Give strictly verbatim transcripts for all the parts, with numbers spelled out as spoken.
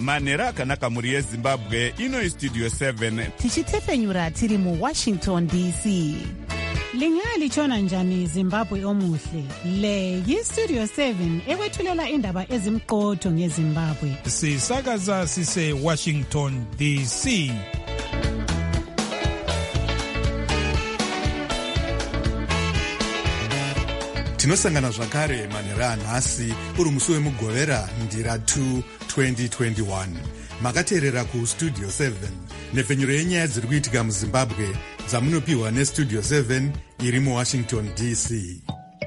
manhero akanaka mhuri yezimbabwe. Ino istudio seven tichitefenyura tiri muwashington D C. Lingalitshona njani Zimbabwe omuhle? Le yistudio seven ekwethulela indaba ezimqotho ngeZimbabwe. Sisakaza sise Washington D C. Tinosangana zvakare manhero anhasi uri musi wemugovera ndira two twenty twenty-one. Makateerera kustudio seven nepfenyuro yenyaya dziri kuitika muZimbabwe dzamunopiwa nestudio seven iri muWashington D C.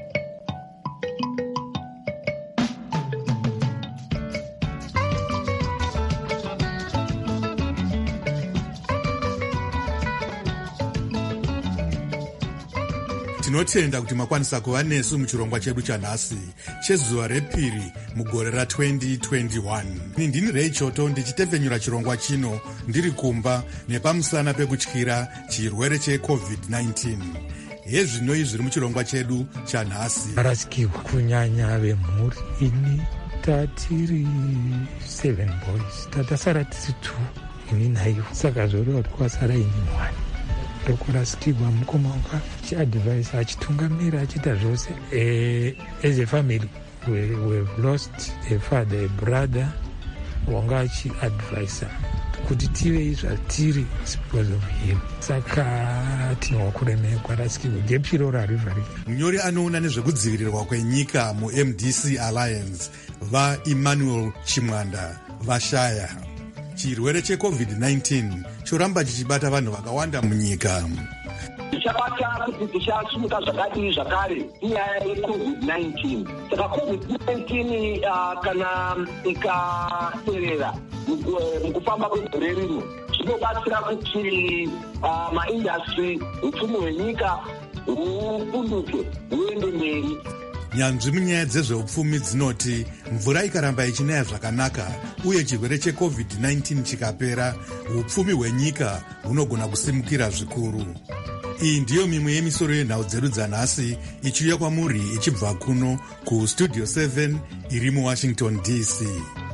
Tinotenda kuti makwanisa kuva nesu muchirongwa chedu chanhasi chezuva repiri mugore ra twenty twenty-one. Ndini Ray Choto ndichitefenyura chirongwa chino ndiri kumba nepamusana pekutyira chirwere checovid nineteen. Hezvinoi zviri muchirongwa chedu chanhasi. Araskiwa kunyanya vemhuri ini tatiri seven boys tatasara tisi two ini naivo saka zvoreva kuti kwasara ini one. Ndokurasikiwa mukoma wanga achiadvise achitungamira achiita zvose. As a family we, we've lost a father, a brother wanga achiadvisa kuti tive zvatiri because of him. Saka tinowa kuremekwa rasikiwa jepiro rarivari. Munyori anoona nezvekudzivirirwa kwenyika muM D C Alliance vaEmmanuel Chimwanda vashaya. Chirwere checovid nineteen choramba chichibata vanhu vakawanda munyika. Chabata kuti tichasumuka zvakadii zvakare inyaya yecovid nineteen. Saka covid nineteen kana ikaperera mukufamba kwegore rino zvinobatsira kuti maindastry upfumi hwenyika hupunduke huende mberi. Nyanzvi munyaya dzezveupfumi dzinoti mvura ikaramba ichinaya zvakanaka uye chirwere checovid nineteen chikapera, upfumi hwenyika hunogona kusimukira zvikuru. Iyi ndiyo mimwe yemisoro yenhau dzedu dzanhasi ichiuya kwamuri ichibva kuno kustudio seven iri muWashington D C.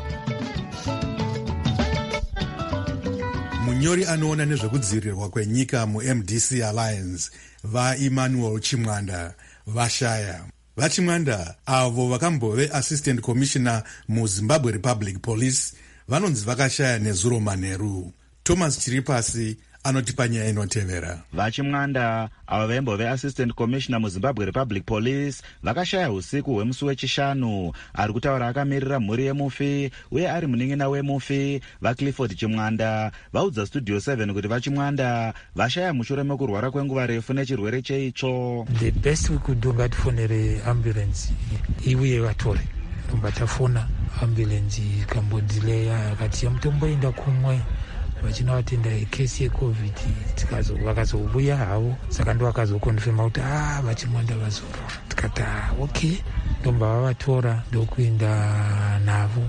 Munyori anoona nezvekudzivirirwa kwenyika muM D C Alliance vaEmmanuel Chimwanda vashaya. Vachimwanda avo vakambove assistant commissioner muZimbabwe Republic Police vanonzi vakashaya nezuro manheru. Thomas Chiripasi anotipa nyaya inotevera. Vachimwanda avo vaimbove assistant commissioner muZimbabwe Republic Police vakashaya usiku hwemusi wechishanu. Ari kutaura akamirira mhuri yemufi uye ari munin'ina wemufi vaClifford Chimwanda vaudza studio seven kuti Vachimwanda vashaya mushure mekurwara kwenguva refu nechirwere cheitsvo. The best we could do ngatifonere ambulance iuye vatore. Ndombatafona ambulance ikambodzileya akati mutombo enda kumwe vachina vatenda kesi yecovid vakazobuya havo. Saka ndo vakazokonfirma kuti ah Vachimwanda vazopora. Tikati ah okay ndomba vavatora ndokuenda navo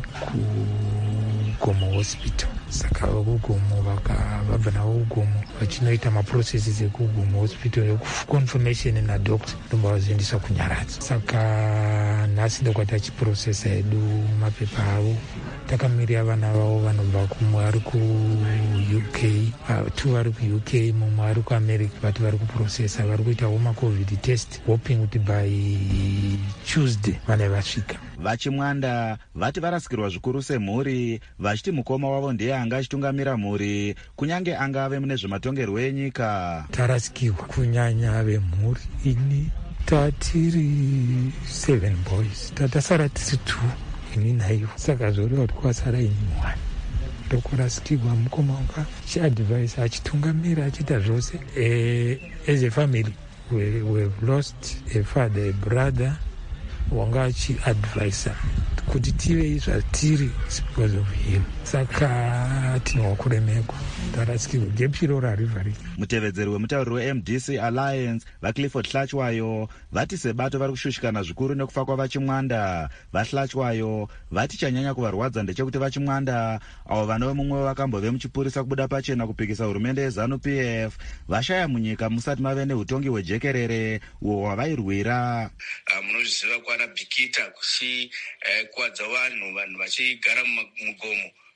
kuGomo hospital. Saka vakuGomo vakabva navo kuGomo vachinoita maprocesses ekuGomo hospital ekuconfirmation nadoctor ndomba vazoendeswa kuNyaradzi. Saka nhasi ndokwati achiprocessa edu mapepa avo. Takamirira vana vavo vanobva kumwe ari kuU K, two vari kuU K, mumwe ari kuAmerica, vati vari kuprocessa vari kuita homa covid test hoping kuti by Tuesday vane vasvika. Vachimwanda vati varasikirwa zvikuru semhuri vachiti mukoma wavo ndiye anga achitungamira mhuri kunyange angave mune zvematongerwo enyika. Tarasikirwa kunyanya vemhuri ini tatiri seven boys tatasara tisi two ini naivo saka zvoreva kuti kwasara ini one. Ndokurasikiwa mukoma wanga achiadvise achitungamira achiita zvose. As a family we, we've lost a father, a brother wanga achiadvisa kuti tive zvatiri because of him. Saka tinowa kuremekwa tarasikirwa jepiro rarivari. Mutevedzeri wemutauriri weM D C Alliance vaClifford Hlachwayo vati sebato vari kushushikana zvikuru nekufa kwaVachimwanda. VaHlachwayo vati chanyanya kuvarwadza ndechekuti Vachimwanda avo vanove mumwe vakambove muchipurisa kubuda pachena kupikisa hurumende yeZanu P F vashaya munyika musati mave neutongi hwejekerere uwo hwavairwira. Munozviziva kwana bhikita kuchikwadza vanhu vanhu vachigara mugomo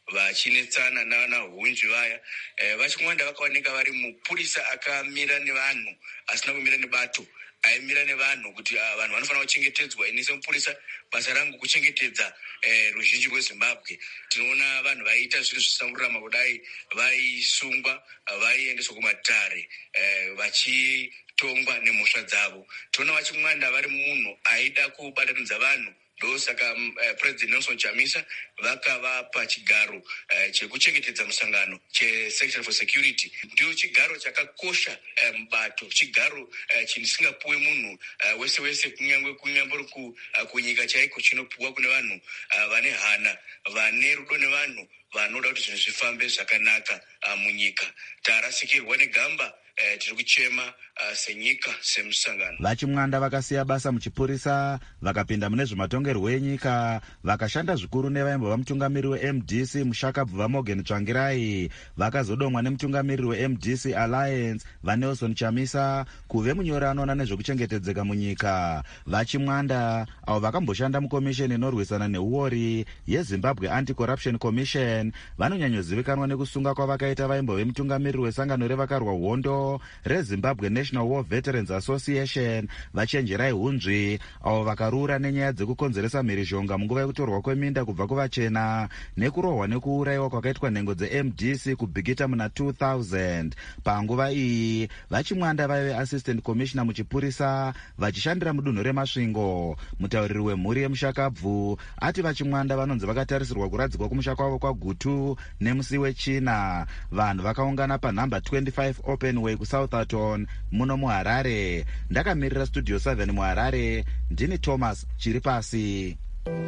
vachinetsana navanaunzvi vaya. E, vachimwanda vakaoneka vari mupurisa akamira nevanhu asina kumira nebato, aimira nevanhu kuti uh, vanhu vanofanira kuchengetedzwa. Ini semupurisa basa rangu kuchengetedza eh, ruzhinji rweZimbabwe. Tinoona vanhu vaiita zvinhu zvisangurama kudai vaisungwa, vaiendeswa kumatare eh, vachitongwa nemhosva dzavo. Tinoona vachimwanda vari munhu aida kubatanidza vanhu, ndosaka uh, President Nelson Chamisa vakavapa chigaro uh, chekuchengetedza musangano chesection for security. Ndio chigaro chakakosha uh, mubato, chigaro uh, chisingapuwe munhu uh, wese wese, kunyangwe kunyambori ku, uh, kunyika chaiko, chinopuwa kune vanhu uh, vane hana, vane rudo nevanhu, vanoda kuti zvinhu zvifambe zvakanaka uh, munyika. Tarasikirwa negamba Eh, tiri kuchema uh, senyika semusangano. Vachimwanda vakasiya basa muchipurisa vakapinda mune zvematongerwo enyika, vakashanda zvikuru nevaimbo vamutungamiriri weM D C Mushakabva Morgan Tsvangirai, vakazodomwa nemutungamiriri weM D C Alliance vaNelson Chamisa kuve munyori anoona nezvekuchengetedzeka munyika. Vachimwanda avo vakamboshanda mukomisheni inorwisana neuori yeZimbabwe Anti-Corruption Commission vanonyanyozivikanwa nekusunga kwavakaita vaimbo vemutungamiriri wesangano revakarwa hondo reZimbabwe National War Veterans Association vachenjerai hunzvi avo vakarura nenyaya dzekukonzeresa mhirizhonga munguva yekutorwa kweminda kubva kuvachena nekurohwa nekuurayiwa kwakaitwa nhengo dzeM D C kubhigita muna two thousand. Panguva iyi vachimwanda vaive assistant commissioner muchipurisa vachishandira mudunhu remasvingo. Mutauriri wemhuri yemushakabvu ati vachimwanda vanonzi vakatarisirwa kuradzikwa kumusha kwavo kwagutu nemusi wechina. Vanhu vakaungana panhamba twenty-five Open Way kuSouthampton muno muHarare. Ndakamirira Studio seven muHarare, ndini Thomas Chiripasi.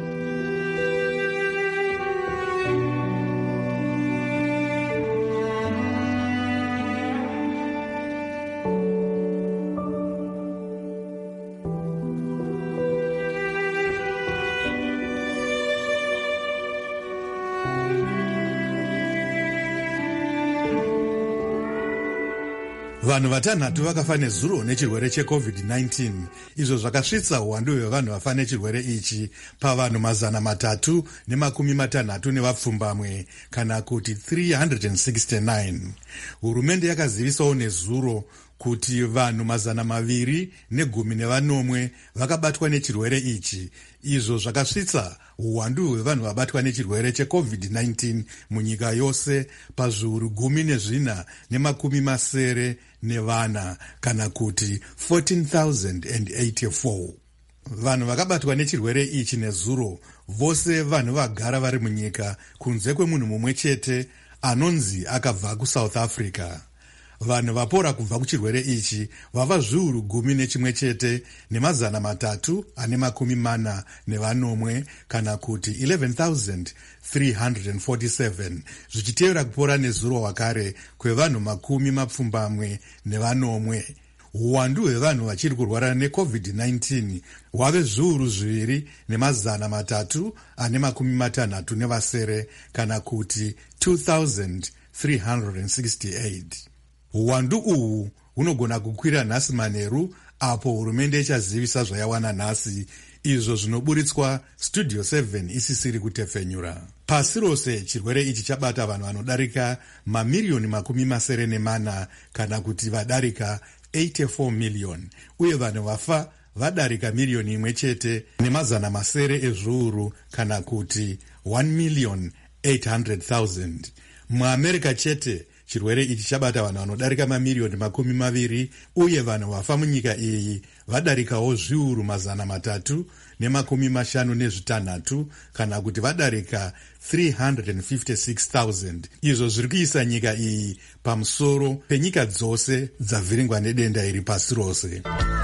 Vanhu vatanhatu vakafa nezuro nechirwere checovid nineteen, izvo zvakasvitsa uwandu hwevanhu vafa nechirwere ichi pavanhu mazana matatu nemakumi matanhatu nevapfumbamwe, kana kuti three hundred sixty-nine. Hurumende yakazivisawo nezuro kuti vanhu mazana maviri negumi nevanomwe vakabatwa nechirwere ichi, izvo zvakasvitsa uwandu hwevanhu vabatwa nechirwere checovid nineteen munyika yose pazviuru gumi nezvina nemakumi masere nevana, kana kuti fourteen thousand eighty-four. Vanhu vakabatwa nechirwere ichi nezuro vose vanhu vagara vari munyika kunze kwemunhu mumwe chete anonzi akabva kuSouth Africa. Vanhu vapora kubva kuchirwere ichi vava zviuru gumi nechimwe chete nemazana matatu ane makumi mana nevanomwe, kana kuti eleven thousand three hundred forty-seven, zvichitevera kupora nezuro wakare kwevanhu makumi mapfumbamwe nevanomwe. Uwandu hwevanhu vachiri kurwara necovid nineteen hwave zviuru zviviri nemazana matatu ane makumi matanhatu nevasere, kana kuti two thousand three hundred sixty-eight. Uwandu uhu hunogona kukwira nhasi manheru apo hurumende ichazivisa zvayawana nhasi, izvo zvinoburitswa Studio seven isisiri kutefenyura. Pasi rose chirwere ichi chabata vanhu vanodarika mamiriyoni makumi masere nemana, kana kuti vadarika eighty-four million, uye vanhu vafa vadarika miriyoni imwe chete nemazana masere ezviuru, kana kuti one million eight hundred thousand. MuAmerica chete chirwere ichi chabata vanhu vanodarika mamiriyoni makumi maviri, uye vanhu vafa munyika iyi vadarikawo zviuru mazana matatu nemakumi mashanu nezvitanhatu, kana kuti vadarika three hundred fifty-six thousand. Izvo zviri kuisa nyika iyi pamusoro penyika dzose dzavhiringwa nedenda iri pasi rose.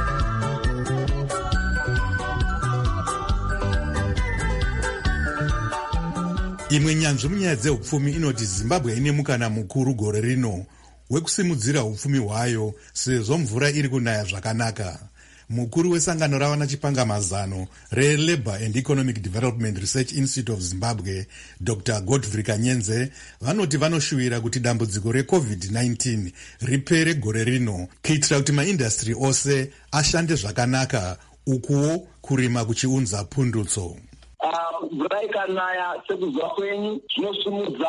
Imwe nyanzvi munyaya dzeupfumi inoti Zimbabwe ine mukana mukuru gore rino wekusimudzira upfumi hwayo sezvo mvura iri kunaya zvakanaka. Mukuru wesangano ravana chipangamazano reLabour and Economic Development Research Institute of Zimbabwe, Doctor Godfrey Kanyenze, vanoti vanoshuvira kuti dambudziko recovid nineteen ripere gore rino kuitira kuti maindastri ose ashande zvakanaka, ukuwo kurima kuchiunza pundutso. Uh, mvura ikanaya sekuziva kwenyu zvinosimudza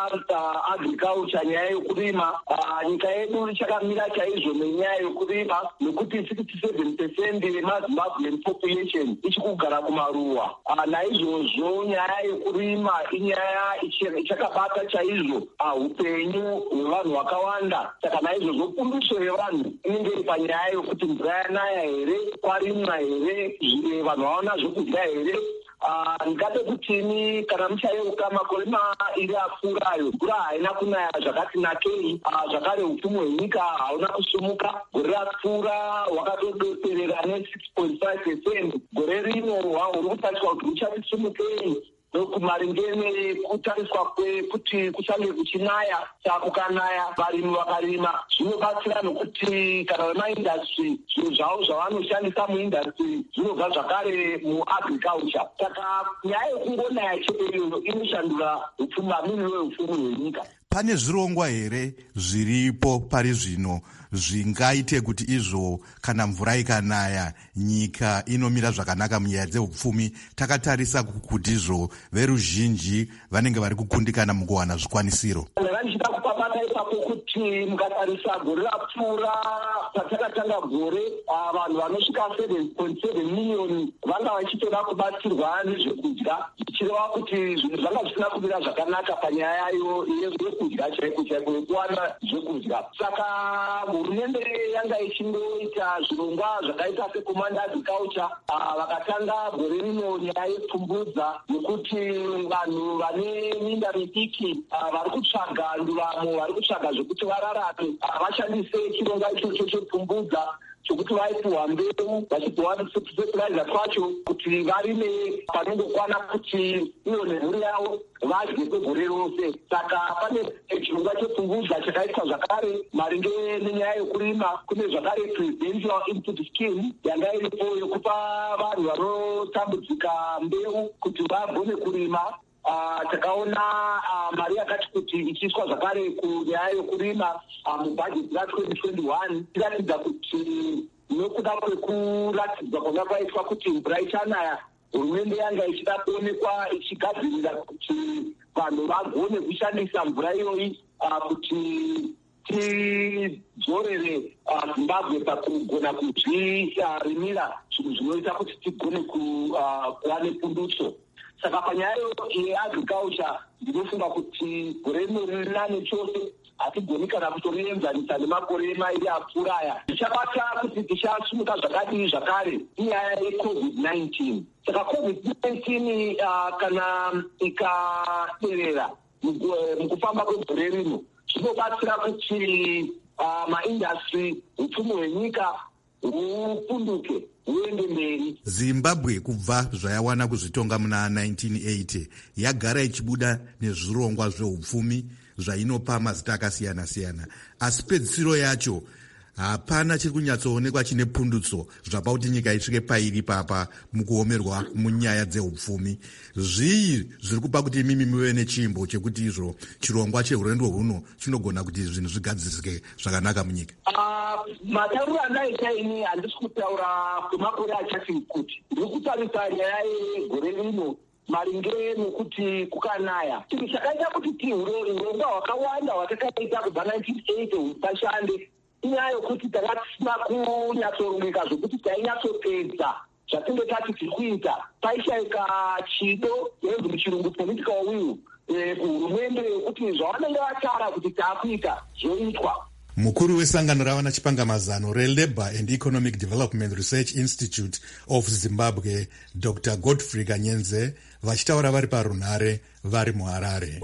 uh, agriculture, nyaya yokurima. Uh, nyika yedu ichakamira chaizvo nenyaya yokurima nekuti sixty-seven percent yemazimbabwean population ichikugara kumaruwa. Uh, naizvozvo nyaya yokurima inyaya ichakabata chaizvo uh, upenyu hwevanhu vakawanda. Saka naizvozvo pundutso yevanhu inenge iri panyaya yokuti mvura yanaya here, kwarimwa here, vanhu vaona zvokudya here. Uh, ndingade kutini kana muchayeuka makore mairi apfuurayo mvura haina kunaya zvakati nakei. Uh, zvakare upfumi hwenyika hauna kusumuka. Gore rapfuura hwakatodoperera ne-six point five percent. Gore rino huri kutariswa kuti huchatisumukei maringe nekutariswa kwekuti kuchange kuchinaya. Saka kukanaya varimi vakarima zvinobatsira nokuti kana vemaindastry zvinhu zvavo zvavanoshandisa muindastry zvinobva zvakare muagriculture. Saka nyaya yekungonaya chete iyoyo inoshandura upfumi, mamiriro eupfumi hwenyika. Pane zvirongwa here zviripo pari zvino zvingaite kuti izvo kana mvura ikanaya nyika inomira zvakanaka munyaya dzeupfumi? Takatarisa kuti izvo veruzhinji vanenge vari kukundikana mukuwana zvikwanisiro. Ndichida kupapata ipapo kuti mukatarisa gore rapfuura patakatanga gore vanhu vanosvika seven point seven miliyoni vanga vachitoda kubatsirwa nezvekudya, zvichireva kuti zvinhu zvanga zvisina kumira zvakanaka panyaya yekudya chaiko chaiko yekuwana zvekudya. Saka hurumende yanga ichingoita zvirongwa zvakaita secommand agriculture. Vakatanga gore rino nyaya yepfumbudza nekuti vanhu vane minda midiki vari kutsvaga nduramo, vari kutsvaga zvekuti vararame vashandise chirongwa ichocho chepfumbudza chokuti vaipuhwa mbeu vachipuhwa fertilizer twacho kuti varime panongokwana kuti ione mhuri yavo vadye kwegore rose. Saka pane chirongwa chepfungudza chakaitwa zvakare maringe nenyaya yokurima. Kune zvakare presidential input scheme yanga iripo yokupa vanhu vanotambudzika mbeu kuti vagone kurima. Uh, takaona uh, mari yakati kuti ichiiswa zvakare kunyaya yokurima uh, mubhajeti ra-twenty twenty-one tiratidza kuti nokuda kwekuratidzwa kwanga kwaitwa kuti mvura ichanaya, hurumende yanga ichida kuonekwa ichigadzirira kuti vanhu vagone kushandisa mvura iyoyi uh, kuti tidzorere uh, Zimbabwe pakugona kuzvirimira zvinhu zvinoita kuti tigone kuva uh, nepundutso. Saka panyaya yeagriculture ndinofunga kuti gore rino rinane chose hatigoni kana kutorienzanisa nemakore mairi apfuuraya. Zvichabata kuti tichasumuka zvakadii zvakare inyaya yecovid nineteen. Saka covid nineteen uh, kana ikaderera mukufamba kwegore rino zvinobatsira kuti uh, maindastry, upfumi hwenyika hupunduke huende mberi. Zimbabwe kubva zvayawana kuzvitonga muna nineteen eighty yagara ichibuda nezvirongwa zveupfumi zvainopa mazita akasiyana-siyana, asi pedzisiro yacho hapana chiri kunyatsoonekwa chine pundutso zvapa kuti nyika isvike pairi papa mukuomerwa munyaya dzeupfumi. Zvii zviri kupa kuti imimi muve nechimbo chekuti izvo chirongwa chehurendo huno chinogona kuti zvinhu zvigadzirisike zvakanaka munyika? Uh, matauriro andaita ini handisi kutaura kwemakore achati kuti ndiri kutarisa nyaya yegore rino maringe nokuti kukanaya. Chinhu chakaita kuti tiurongwa hwakawanda hwatakaita kubva nineteen eighty hupashande inyaya yokuti tanga tisina kunyatsorongeka zvokuti tainyatsopedza zvatinge tati tiri kuita. Paishayika chido inonzi muchirungu political will kuhurumende yokuti zvavanenge vatara kuti taakuita zvoitwa. Mukuru wesangano ravana chipangamazano reLabour and Economic Development Research Institute of Zimbabwe, Doctor Godfrey Kanyenze, vachitaura vari parunhare vari muHarare.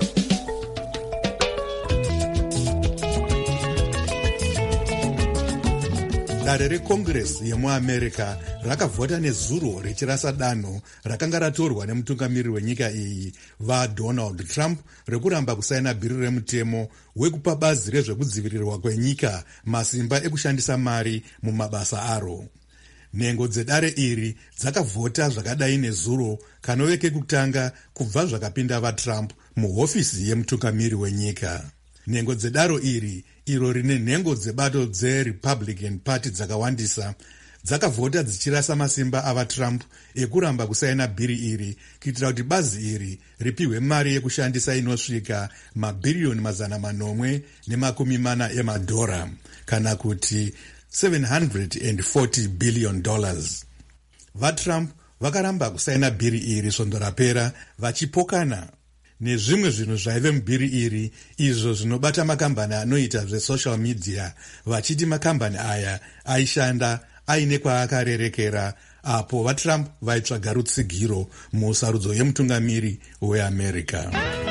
Dare reCongress yemuAmerica rakavhota nezuro rechirasa danho rakanga ratorwa nemutungamiriri wenyika iyi vaDonald Trump rekuramba kusaina bhiri remutemo wekupa bazi rezvekudzivirirwa kwenyika masimba ekushandisa mari mumabasa aro. Nhengo dzedare iri dzakavhota zvakadai nezuro kanove kekutanga kubva zvakapinda vaTrump muhofisi yemutungamiriri wenyika. Nhengo dzedaro iri iro rine nhengo dzebato dzeRepublican Party dzakawandisa dzakavhota dzichirasa masimba avatrump ekuramba kusaina bhiri iri kuitira kuti bazi iri ripihwe mari yekushandisa inosvika mabhiriyoni mazana manomwe nemakumi mana emadhora kana kuti seven hundred forty billion dollars. vatrump vakaramba kusaina bhiri iri svondo rapera vachipokana nezvimwe zvinhu zvaive mubhiri iri izvo zvinobata makambani anoita zvesocial media vachiti makambani aya aishanda aine kwaakarerekera apo vatrump vaitsvaga rutsigiro musarudzo yemutungamiri weamerica.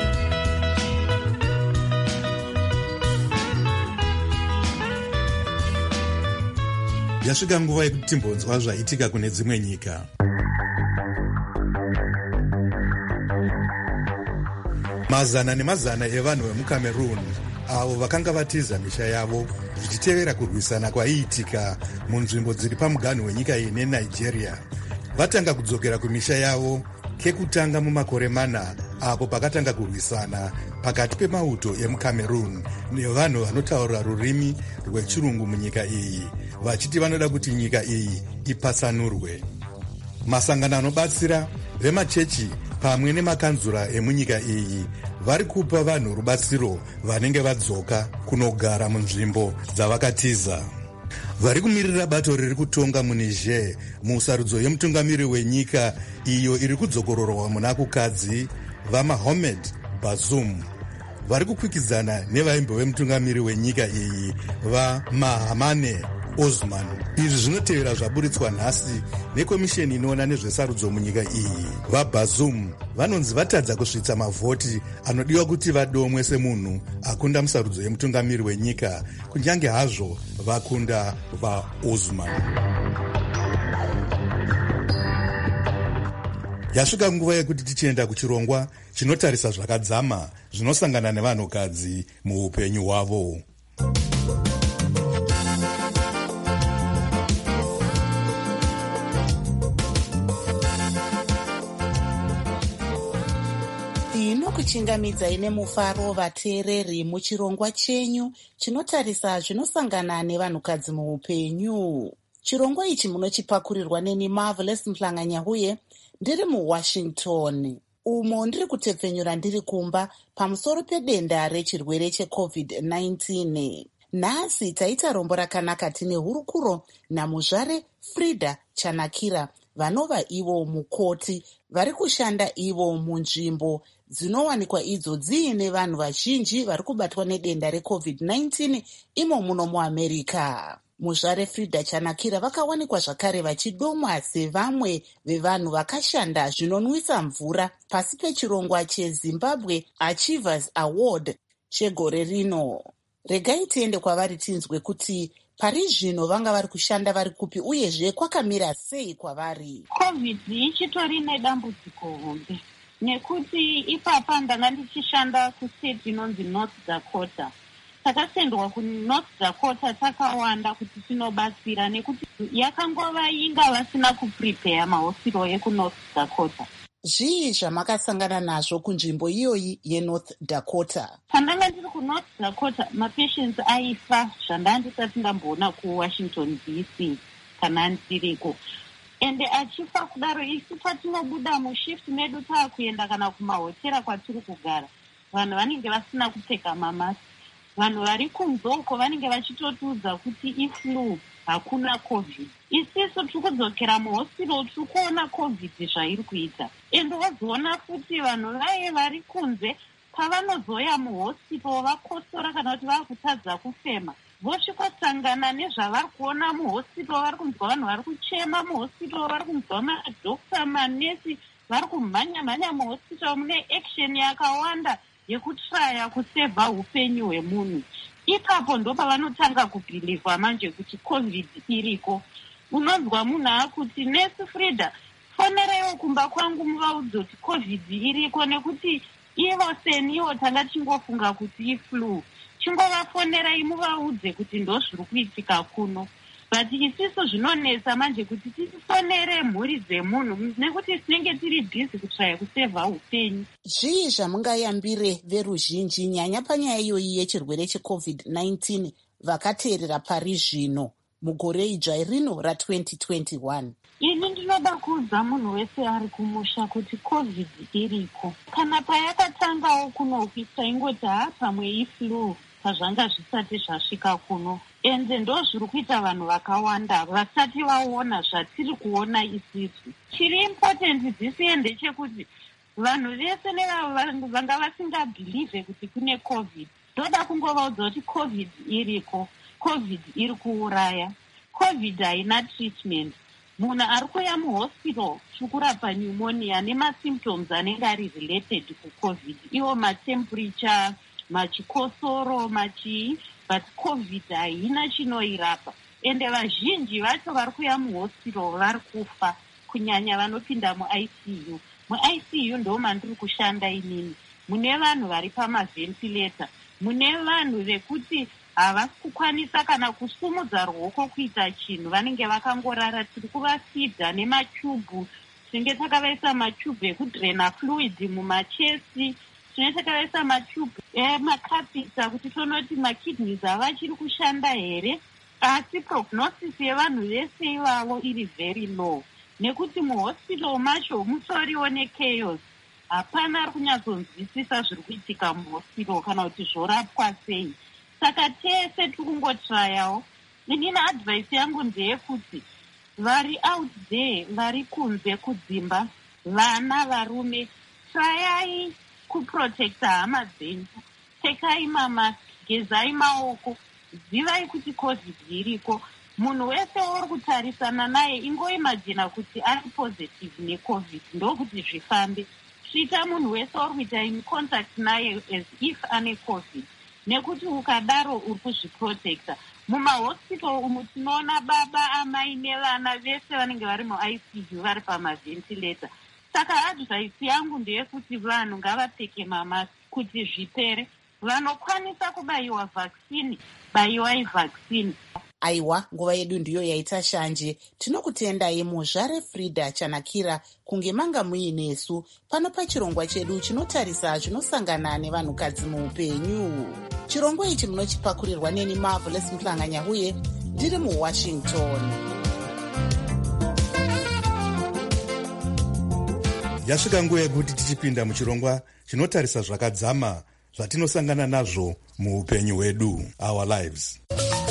yasvika nguva yekuti timbonzwa zvaitika kune dzimwe nyika. mazana nemazana evanhu vemucameroon avo vakanga vatiza misha yavo zvichitevera kurwisana kwaiitika munzvimbo dziri pamuganhu wenyika iyi nenigeria vatanga kudzokera kumisha yavo kekutanga mumakore mana apo pakatanga kurwisana pakati pemauto emucameroon nevanhu vanotaura rurimi rwechirungu munyika iyi vachiti vanoda kuti nyika iyi ipatsanurwe. masangano anobatsira vemachechi pamwe nemakanzura emunyika iyi vari kupa vanhu rubatsiro vanenge vadzoka kunogara munzvimbo dzavakatiza. vari kumirira bato riri kutonga muniger musarudzo yemutungamiri wenyika iyo iri kudzokororwa muna kukadzi vaMohamed Bazoum vari kukwikwidzana nevaimbo vemutungamiri wenyika iyi vaMahamane Osman. izvi zvinotevera zvaburitswa nhasi nekomisheni inoona nezvesarudzo munyika iyi. vaBazoum vanonzi vatadza kusvitsa mavhoti anodiwa kuti vadomwe semunhu akunda musarudzo yemutungamiri wenyika kunyange hazvo vakunda vaOsman. yasvika nguva yekuti tichienda kuchirongwa chinotarisa zvakadzama zvinosangana nevanhukadzi muupenyu hwavo. kuchingamidzai nemufaro vateereri muchirongwa chenyu chinotarisa zvinosangana nevanhukadzi muupenyu. chirongwa ichi munochipakurirwa neni Marvelous Mhlanganya-Huye ndiri muWashington, umo ndiri kutepfenyura ndiri kumba pamusoro pedenda rechirwere checovid nineteen. nhasi taita rombo rakanaka tine hurukuro namuzvare Frida Chanakira vanova ivo mukoti vari kushanda ivo munzvimbo dzinowanikwa idzo dziine vanhu vazhinji vari kubatwa nedenda recovid nineteen imo muno muamerica. muzvare Frida Chanakira vakawanikwa zvakare vachidomwa sevamwe vevanhu vakashanda zvinonwisa mvura pasi pechirongwa cheZimbabwe Achievers Award chegore rino. regai tiende kwavari tinzwe kuti pari zvino vanga vari kushanda vari kupi uyezve kwakamira sei kwavari. covid ichitori nedambudziko hombe nekuti ipapa ndanga ndichishanda kustate inonzi North Dakota. takasendwa kuNorth Dakota takawanda kuti tinobatsira nekuti yakangova inga vasina kuprepare mahospital ekuNorth Dakota. zvii zvamakasangana nazvo kunzvimbo iyoyi yeNorth Dakota? pandanga ndiri kuNorth Dakota mapatients aifa zvandandisati ndamboona kuWashington D C kana ndiriko, ende achifa kudaro isi patinobuda mushift medu taakuenda kana kumahotera kwatiri kugara vanhu vanenge vasina kupfeka mamasi. vanhu vari kunzoko vanenge vachitotiudza kuti iflu hakuna covid. isiso tiri kudzokera muhospital tiri kuona covid zvairi kuita, ende wazoona kuti vanhu vaye vari kunze pavanozoya muhospital vakosora kana kuti vaakutadza kufema vosvikosangana nezvavari kuona muhospital. vari kunzwa vanhu vari kuchema muhospital, vari kunzwa madhokta manesi vari kumhanya-mhanya muhospital. mune action yakawanda yekutraya kusevha upenyu hwemunhu. ipapo ndo pavanotanga kubhilivha manje kuti covid iriko. unonzwa munhu akuti nesi Frida fonereiwo kumba kwangu muvaudze kuti covid iriko, nekuti ivo seniwo tanga tichingofunga kuti iflu. chingovafonerai muvaudze kuti ndo zviri kuitika kuno. but isiso zvinonesa manje kuti tifonere mhuri dzemunhu nekuti tinenge tiri bhizi kutraya kusevha upenyu. zvii zvamungayambire veruzhinji nyanya panyaya iyoyi yechirwere checovid nineteen vakateerera pari zvino? mugore idzva rino ra-twenty twenty-one. Ini ndinoda kuudza munhu wese ari kumusha kuti covid iriko. Kana payakatangawo kunopisa ingoti ha pamwe iflu pazvanga zvisati zvasvika kuno. Ende ndo zviri kuita vanhu vakawanda vasati vaona zvatiri kuona isisu. Chiri important dzisi ende chekuti vanhu vese nevavo vanga vasingabhilivhe kuti kune covid. Ndoda kungovaudza kuti covid iriko. Covid iri kuuraya. Covid haina treatment. Munhu ari kuya muhospital chikurapa pneumonia nemasymptoms anenge ari related kucovid. Iwo matemperature, machikosoro, machi, but covid haina chinoirapa. Ende vazhinji vacho vari kuya muhospital vari kufa, kunyanya vanopinda muI C U. MuI C U ndo mandiri kushanda inini. Mune vanhu vari pamavhentilator. Mune vanhu vekuti havasi kukwanisa kana kusumudza ruoko kuita chinhu, vanenge vakangorara. Tiri kuvafidha nemachubhu, tinenge takavaisa machubhu ekudrena fluid mumachesi, tinenge takavaisa machubhu emakapita kuti tonoti makidneys havachiri kushanda here. Asi prognosis yevanhu vese ivavo iri very low, nekuti muhospital macho mutoriwo nechaos. Hapana ari kunyatsonzwisisa zviri kuitika muhospital kana kuti zvorapwa sei. Saka tese tiri kungotrayawo. Inini advice yangu ndeyekuti vari out there, vari kunze kudzimba, vana, varume, trayai kuprotecta hama dzenyu. Pfekai mamask, gezai maoko, zivai kuti covid iriko. Munhu wese uri kutarisana naye ingoimagina kuti ari positive necovid, ndokuti zvifambe. Svita munhu wese uri kuita in contact naye as if ane covid, nekuti ukadaro uri kuzviprotecta. Mumahospital umu tinoona baba, amai nevana vese vanenge vari muI C U vari pamavhentilator. Saka advice yangu ndeyekuti vanhu ngavapfeke mamask kuti zvipere. Vanokwanisa kubayiwa vaccine, bayiwai vaccine. Aiwa, nguva yedu ndiyo yaita shanje. Tinokutendai muzvare Frida Chanakira kunge manga muinesu pano pachirongwa chedu chinotarisa zvinosangana nevanhukadzi muupenyu. Chirongwa ichi munochipakurirwa neni Marvelous Mhlanganya uye ndiri muWashington. Yasvika nguva yekuti tichipinda muchirongwa chinotarisa zvakadzama zvatinosangana nazvo muupenyu hwedu, our lives.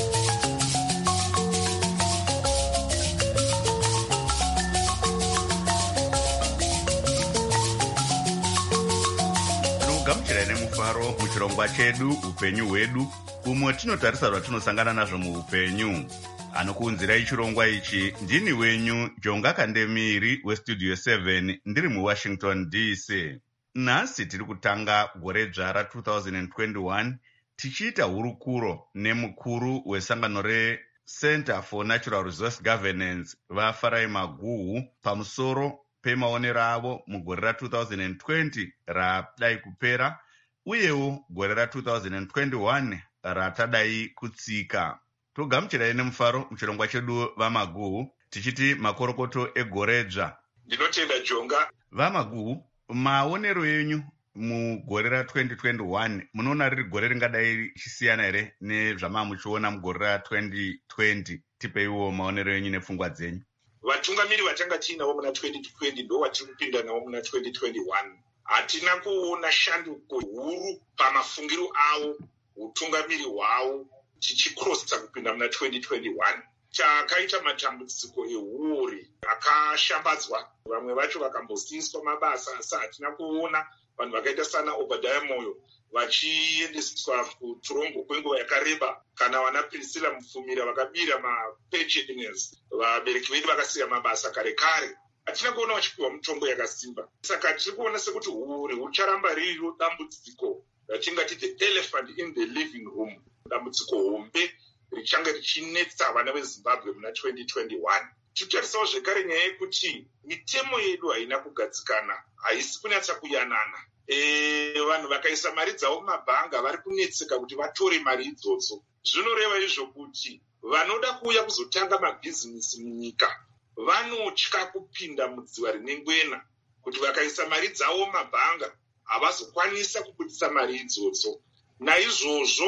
gamuchirai nemufaro muchirongwa chedu upenyu hwedu, umwe tinotarisa zvatinosangana nazvo muupenyu. Anokuunzirai chirongwa ichi ndini wenyu Jonga Kandemiri westudio seven ndiri muWashington D C. Nhasi tiri kutanga gore dzva twenty twenty-one tichiita hurukuro nemukuru wesangano reCenter for Natural Resource Governance vaFarai Maguhu pamusoro pemaonero avo mugore ra twenty twenty radai kupera uyewo gore ra twenty twenty-one ratadai kutsika. Togamuchirai nemufaro muchirongwa chedu vaMaguhu tichiti makorokoto egore dzva. Ndinotenda Jonga. VaMaguhu, maonero enyu mugore ra twenty twenty-one munoona riri gore ringadai richisiyana here nezvamamuchiona mugore ra twenty twenty? Tipeiwo maonero enyu nepfungwa dzenyu. Vatungamiri vatanga tiinavo muna twenty twenty ndo watiri kupinda navo muna twenty twenty-one. Hatina kuona shanduko huru pamafungiro avo, utungamiri hwavo tichikrosa kupinda muna twenty twenty-one. Chakaita matambudziko ehuri akashambadzwa, vamwe vacho vakambosiiswa mabasa, asi hatina kuona vanhu vakaita sana Obadiah Moyo vachiendeswa kuturongo kwenguva yakareba, kana vana Priscilla Mufumira vakabira mapensioners, vabereki vedu vakasiya mabasa kare kare. Hatina kuona vachipiwa mitombo yakasimba. Saka tiri kuona sekuti huri hucharamba ririyo dambudziko ratingati the elephant in the living room, dambudziko hombe richanga richinetsa vana veZimbabwe muna twenty twenty-one. Titarisawo zvekare nyaya yekuti mitemo yedu haina kugadzikana, haisi kunyatsa kuyanana. E, vanhu vakaisa mari dzavo mumabhanga vari kunetseka kuti vatore mari idzodzo. Zvinoreva izvo kuti vanoda kuuya kuzotanga mabhizinesi munyika vanotya kupinda mudziva rine ngwena, kuti vakaisa mari dzavo mumabhanga havazokwanisa kubudisa mari idzodzo. Naizvozvo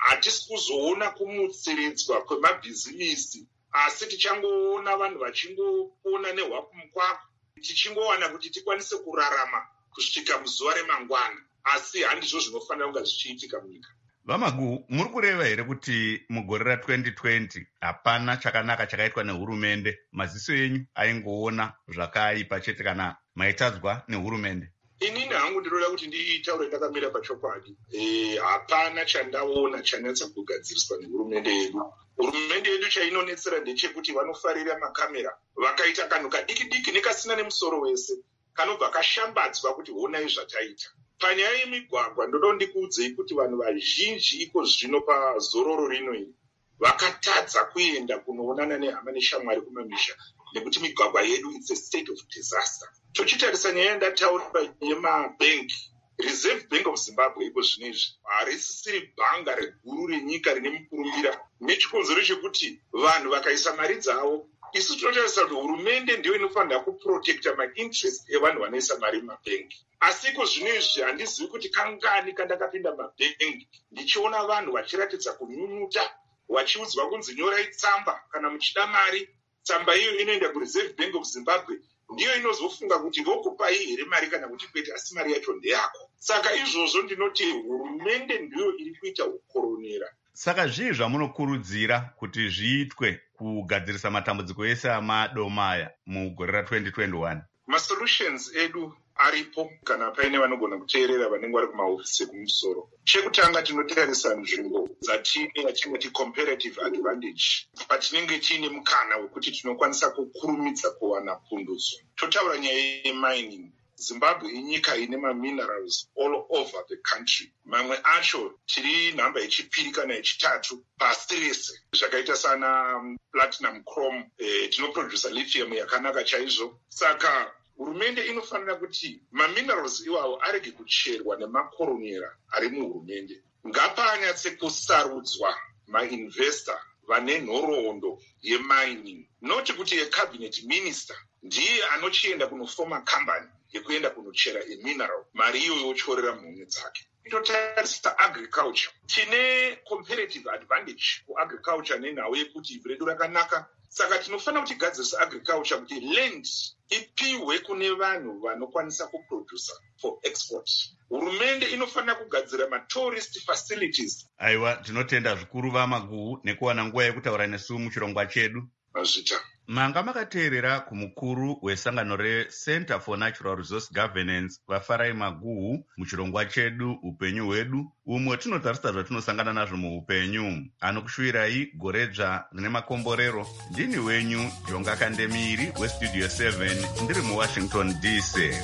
hatisi kuzoona kumutsiridzwa kwemabhizimisi, asi tichangoona vanhu vachingoona nehwapumukwako, tichingowana kuti tikwanise kurarama kusvika muzuva remangwana, asi handizvo zvinofanira kunge zvichiitika munyika. Vamagu, muri kureva here kuti mugore ra-twenty twenty hapana chakanaka chakaitwa nehurumende? Maziso enyu aingoona zvakaipa chete kana maitadzwa nehurumende? Inini hangu ndinoda kuti nditaure ndakamira pachokwadi. E, hapana chandaona chanatsa kugadziriswa nehurumende yedu. Hurumende yedu chainonetsera ndechekuti vanofarira makamera, vakaita kanhu kadiki diki nekasina nemusoro wese, kanobva kashambadzwa kuti honai zvataita. Panyaya yemigwagwa ndodo ndikuudzei kuti vanhu vazhinji iko zvino pazororo rino iri vakatadza kuenda kunoonana nehama neshamwari kumamisha nekuti migwagwa yedu it's a state of disaster. Tochitarisa nyaya yandataura yemabhengi, Reserve Bank of Zimbabwe iko zvinezvi harisisiri bhanga reguru renyika rine mukurumbira, nechikonzero chekuti vanhu vakaisa mari dzavo. Isu tinotarisa kuti hurumende ndiyo inofanira kuprotecta mainterest evanhu vanoisa mari mumabhengi. Asi iko zvinezvi handizivi kuti kangani kandakapinda mumabhengi ndichiona vanhu vachiratidza kunyunyuta, vachiudzwa kunzi nyorai tsamba kana muchida mari. Tsamba iyo inoenda kuReserve Bank of Zimbabwe, ndiyo inozofunga kuti vokupai here mari kana kuti kwete, asi mari yacho ndeyako. Saka izvozvo ndinoti hurumende ndiyo iri kuita ukoronera. Saka zvii zvamunokurudzira kuti zviitwe kugadzirisa matambudziko ese amadomaya mugore ra-twenty twenty-one? Masolutions edu aripo kana paine vanogona kuteerera vanenge vari kumahofisi ekumusoro. Chekutanga tinotarisa nzvimbo dzatine yatingati comparative advantage, patinenge tiine mukana wekuti tinokwanisa kukurumidza kuwana pundutso. Totaura nyaya yemining. Zimbabwe inyika ine maminerals all over the country. Mamwe acho tiri nhamba yechipiri kana yechitatu pasi rese, zvakaita sana platinum chrome, eh, tinoprodusa lithium yakanaka chaizvo. Saka hurumende inofanira kuti maminerals iwawo arege kucherwa nemakoronera ari muhurumende. Ngapanyatse kusarudzwa mainvestor vane nhoroondo yemining, noti kuti yecabinet minister ndiye anochienda kunofoma company yekuenda kunochera emineral, mari iyo yochorera mhombe dzake. Totarisa agriculture, tine comparative advantage kuagriculture nenhau yekuti ivhu redu rakanaka. Saka tinofanira kuti tigadzirisa agriculture kuti land ipiwe kune vanhu vanokwanisa kuprodusa for export. Hurumende inofanira kugadzira matourist facilities. Aiwa, tinotenda zvikuru Vamagu nekuwana nguva yekutaura nesu muchirongwa chedu. Mazvita. Manga makateerera kumukuru wesangano reCenter for Natural Resource Governance vaFarai Maguhu muchirongwa chedu upenyu hwedu, umwe tinotarisa zvatinosangana nazvo muupenyu. Anokushuvirai goredzva rine makomborero. Ndini wenyu Jonga Kandemiri weStudio seven ndiri muWashington D C.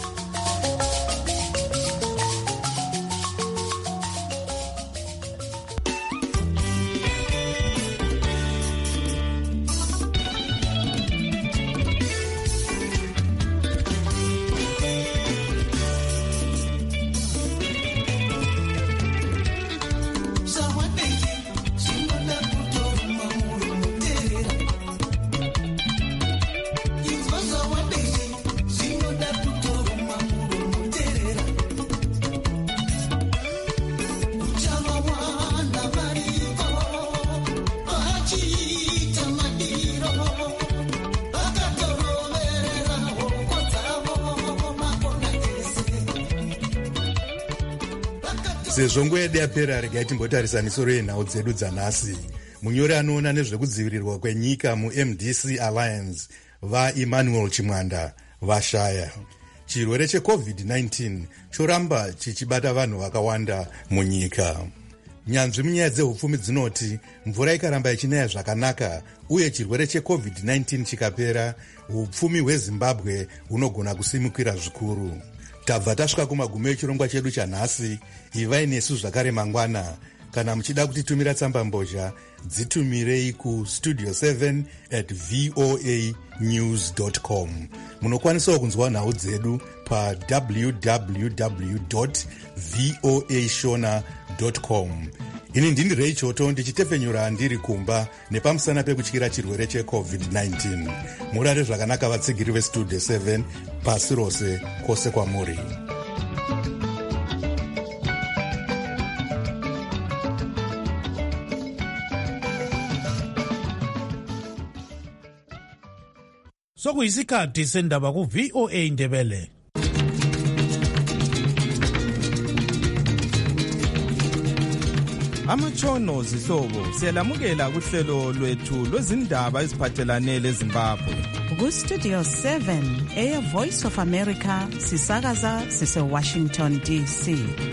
Sezvo nguva yedu yapera, regai timbotarisa misoro yenhau dzedu dzanhasi. Munyori anoona nezvekudzivirirwa kwenyika muM D C Alliance vaEmmanuel Chimwanda vashaya. Chirwere checovid nineteen choramba chichibata vanhu vakawanda munyika. Nyanzvi munyaya dzehupfumi dzinoti mvura ikaramba ichinaya zvakanaka uye chirwere checovid nineteen chikapera, hupfumi hweZimbabwe hunogona kusimukira zvikuru. Tabva tasvika kumagumo echirongwa chedu chanhasi. Ivai nesu zvakare mangwana. Kana muchida kutitumira tsamba mbozha, dzitumirei kustudio seven at voa news dot com. Munokwanisawo kunzwa nhau dzedu pa w w w dot voa shona dot com. Ini ndini Ray Choto ndichitefenyura ndiri kumba nepamusana pekutyira chirwere checovid nineteen. Murare zvakanaka vatsigiri veStudio seven pasi rose kwose kwamuri. sokuyisikhathi sendaba ku-V O A Ndebele. Amatshono zihlobo siyalamukela kuhlelo lwethu lwezindaba eziphathelane leZimbabwe. Ku-Studio seven Air Voice of America sisakaza sise-Washington D C.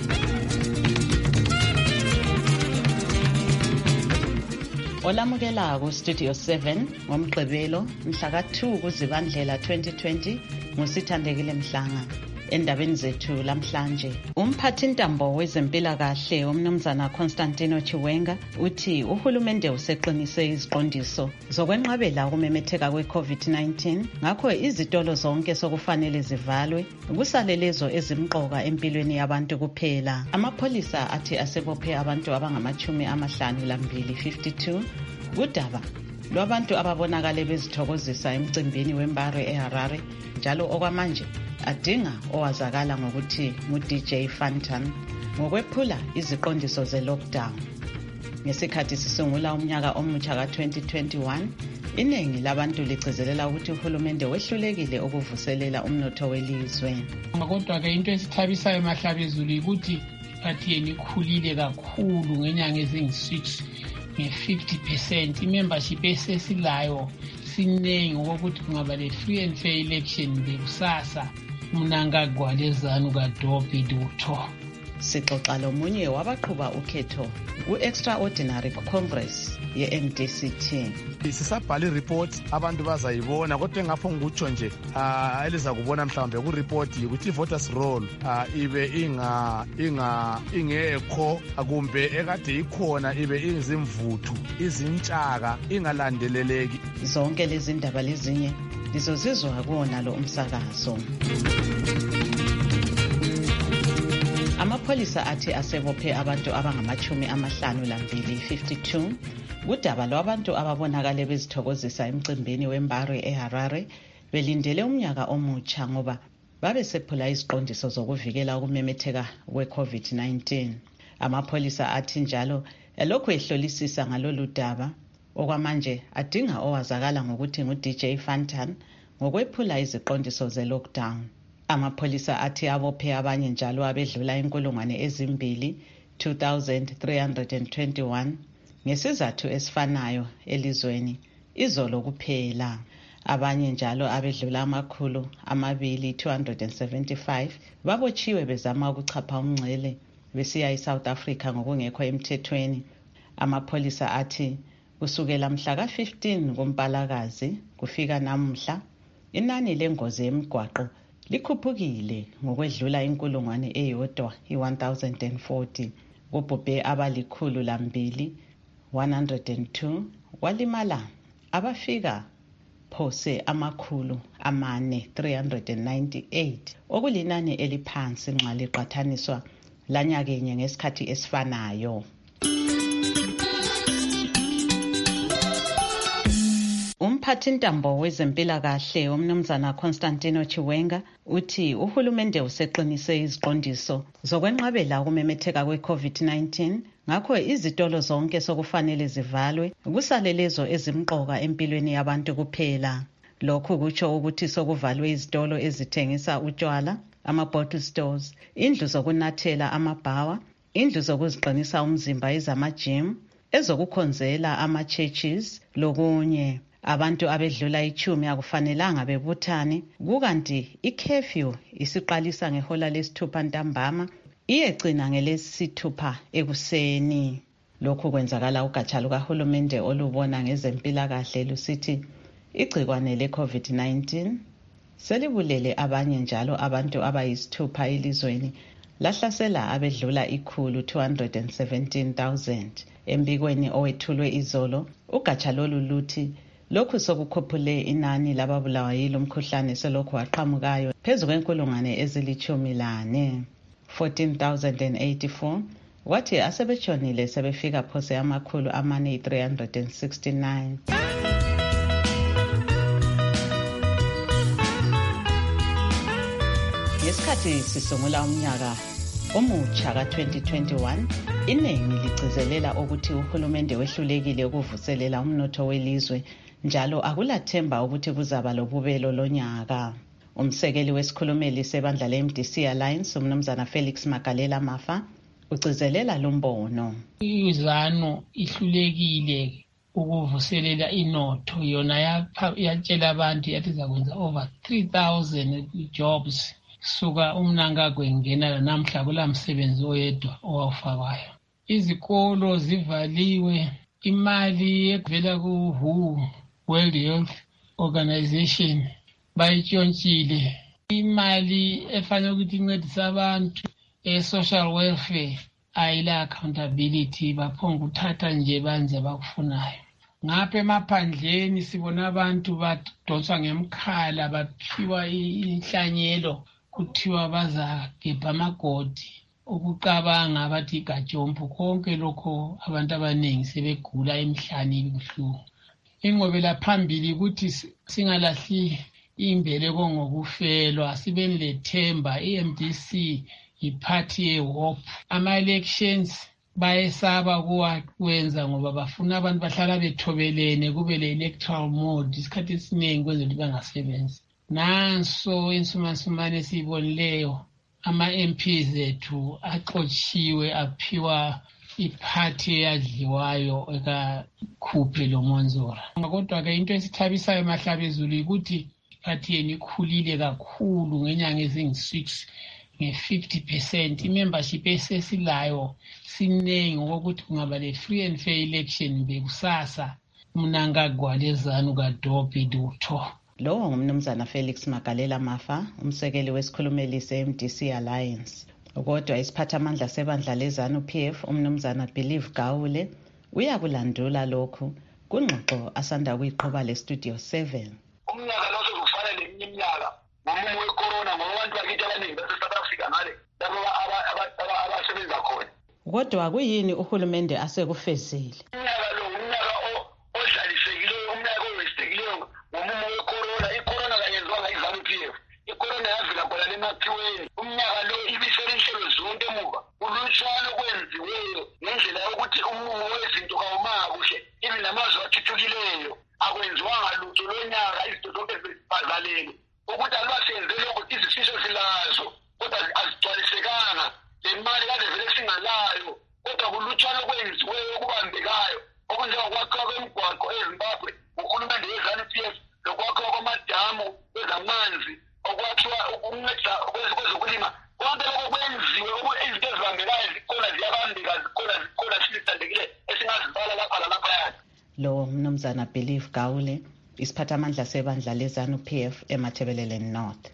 Olamukela ku-Studio seven ngomgqibelo mhla ka two kuZibandlela twenty twenty nguSithandekile Mhlanga. Endabeni zethu lamhlanje, umphathintambo wezempilakahle umnumzana Constantino Chiwenga uthi uhulumende useqinise iziqondiso zokwenqabela ukumemetheka kwe-COVID nineteen, ngakho izitolo zonke sokufanele zivalwe, kusale lezo ezimqoka empilweni yabantu kuphela. Amapholisa athi asebophe abantu abangamachumi amahlanu lambili fifty-two kudaba lwabantu ababonakale bezithokozisa emcimbini wembaro eHarare, njalo okwamanje adinga owazakala ngokuthi ngu-D J Fantan ngokwephula iziqondiso ze-lockdown. Ngesikhathi sisungula umnyaka omutsha ka twenty twenty-one, iningi labantu ligcizelela ukuthi uhulumende wehlulekile ukuvuselela umnotho welizwe. Kodwa-ke into esithabisayo emahlabezulu yikuthi bathi yena ikhulile kakhulu ngenyanga ezingu-six nge-fifty percent. I-membership esesilayo sinengi okokuthi kungaba le-free and fair election bekusasa mnangagwalezanu kaDobi Dutho. Sixoxa lomunye wabaqhuba ukhetho ku-Extraordinary Congress ye-M D C T. Sisabhala i-report abantu bazayibona, kodwa engapho ngikutsho nje uh, eliza kubona mhlawumbe ku-report ukuthi i-voters roll uh, ibe inga inga ingekho kumbe ekade ikhona ibe izimvuthu izintshaka ingalandeleleki. Zonke lezi ndaba lezinye lizozizwa kuwona lo umsakazo. Amapholisa athi asebophe abantu abangamachumi amahlanu lambili fifty-two kudaba lwabantu ababonakale bezithokozisa emcimbini wembaro eHarare belindele umnyaka omutsha ngoba babesephula iziqondiso zokuvikela ukumemetheka kwe-COVID nineteen. Amapholisa athi njalo elokhu ehlolisisa ngalolu daba okwamanje adinga owazakala ngokuthi ngu-D J Fantan ngokwephula iziqondiso ze-lockdown. Amapholisa athi abophe abanye njalo abedlula inkulungwane ezimbili two thousand three hundred twenty-one ngesizathu esifanayo elizweni izolo kuphela. Abanye njalo abedlula amakhulu amabili two hundred seventy-five babotshiwe bezama ukuchapha umngcele besiya eSouth Africa ngokungekho emthethweni. Amapholisa athi kusukela mhla ka fifteen kuMpalakazi kufika namuhla inani lengozi emgwaqo likhuphukile ngokwedlula inkulungwane eyodwa i-one thousand forty. Kubhubhe abalikhulu lambili one hundred two, walimala abafika phose amakhulu amane three hundred ninety-eight, okulinani eliphansi nxa liqhathaniswa lanyakenye ngesikhathi esifanayo. Umphathintambo wezempilakahle umnumzana Constantino Chiwenga uthi uhulumende useqinise iziqondiso zokwenqabela ukumemetheka kwe-COVID nineteen, ngakho izitolo zonke sokufanele zivalwe, kusale lezo ezimqoka empilweni yabantu kuphela. Lokhu kutsho ukuthi sokuvalwe izitolo ezithengisa utshwala, ama-bottle stores, indlu zokunathela amabhawa, indlu zokuziqinisa umzimba ezamajim, ezokukhonzela ama-churches lokunye. Abantu abedlula ichumi akufanelanga bebuthane, kukanti i-curfew isiqalisa ngehola lesithupha ntambama iyegcina ngelesithupha ekuseni. Lokhu kwenzakala ugatsha lukahulumende olubona ngezempilakahle lusithi igcikwane le-COVID nineteen selibulele abanye njalo abantu abayisithupha elizweni, lahlasela abedlula ikhulu two hundred seventeen thousand. Embikweni owethulwe izolo, ugatsha lolu luthi lokhu sokukhuphule inani lababulawa yilo mkhuhlane selokhu waqhamukayo phezu kwenkulungwane ezilichumi lane fourteen thousand eighty-four, wathi asebetshonile sebefika phose amakhulu amane three hundred sixty-nine. Ngesikhathi sisungula umnyaka omutsha ka twenty twenty-one, iningi ligcizelela ukuthi uhulumende wehlulekile ukuvuselela umnotho welizwe njalo akulathemba ukuthi kuzaba lobubelo lonyaka. Umsekeli wesikhulumeli sebandla le-M D C Alliance umnumzana Felix Magalela Mafa ugcizelela lo mbono. Izanu ihlulekile ukuvuselela inotho, yona yatshela abantu yathi zakwenza over three thousand jobs suka umnankagwe ngena namhla kula msebenzi oyedwa owawufakwayo. Izikolo zivaliwe, imali evela ku W H O, World Health Organization, bayitshontshile. Imali efanele ukuthi incedise abantu e-social welfare ayila accountability, baphonga uthatha nje banze bakufunayo. Ngapha emaphandleni sibona abantu badonswa ngemkhala, baphiwa inhlanyelo, kuthiwa bazagebha amagodi, ukucabanga bathi igajompo. Konke lokho abantu abaningi sebegula emhlani ibuhlungu. Ingqobela phambili ukuthi singalahli imbeleko ngokufelwa, sibe nilethemba. i-M D C yiphathi ye-hope. Ama-elections bayesaba kuwenza ngoba bafuna abantu bahlala bethobelene, kube le-electoral mode isikhathi esiningi kwenza ukuthi bangasebenzi. Nanso insumansumane esiyibonileyo, ama-M Ps ethu axotshiwe aphiwa iphathi eyadliwayo ekakhuphe lo monzora. Kodwa-ke into esithabisayo emahlabezulu ukuthi iphathi yenu ikhulile kakhulu ngenyanga ezingu-six nge-fifty percent. I-membership esesilayo sinengi ngokuthi kungaba le-free and fair election bekusasa umnankagwa lezanu kaDobi lutho. Lo ngumnumzana Felix Magalela Mafa, umsekeli wesikhulumeli se-M D C Alliance. Kodwa isiphathamandla sebandla lezanu P F umnumzana Believe Gawule uyakulandula lokhu kungxoxo asanda kuyiqhoba le-Studio seven. Umnyaka lo sokufanele leminye iminyaka ngomumo we-corona ngoba abantu bakithi abaningi base-South Africa ngale lapho abasebenza khona. Kodwa kuyini uhulumende asekufezile? Umnyaka lo umnyaka odlalisekileyo, umnyaka owestekileyo ngomumo we-corona. I-corona kayenziwanga izanu P F. I-corona yavela khona lemakhiweni. Umnyaka lo ibiselenhlelo zonke emuva. Ulutshwane okwenziweyo ngendlela yokuthi umumo wezinto kawumanga kuhle. Ibi namazwe athuthukileyo akwenziwanga lutho lonyaka, izinto zonke zibazalele. Ukuthi alwasenze lokho izifiso silazo kodwa azigcwalisekanga. Le mali kade vele singalayo kodwa kulutshwane okwenziweyo okubambekayo okunjengokwakhiwa kwemigwaqo eZimbabwe uhulumende wezanu P F, lokwakhiwa kwamadamu kwezamanzi, okwakhiwa ukunceda kwezokulima. Konke lokho kwenziwe izinto ezibambekayo zikhona, ziyabambeka, zikhona zikhona sizithandekile esingazibala lapha lalaphaya. Lo mnumzana Believe Gawule, isiphathamandla sebandla lezanu P F eMathebelele North.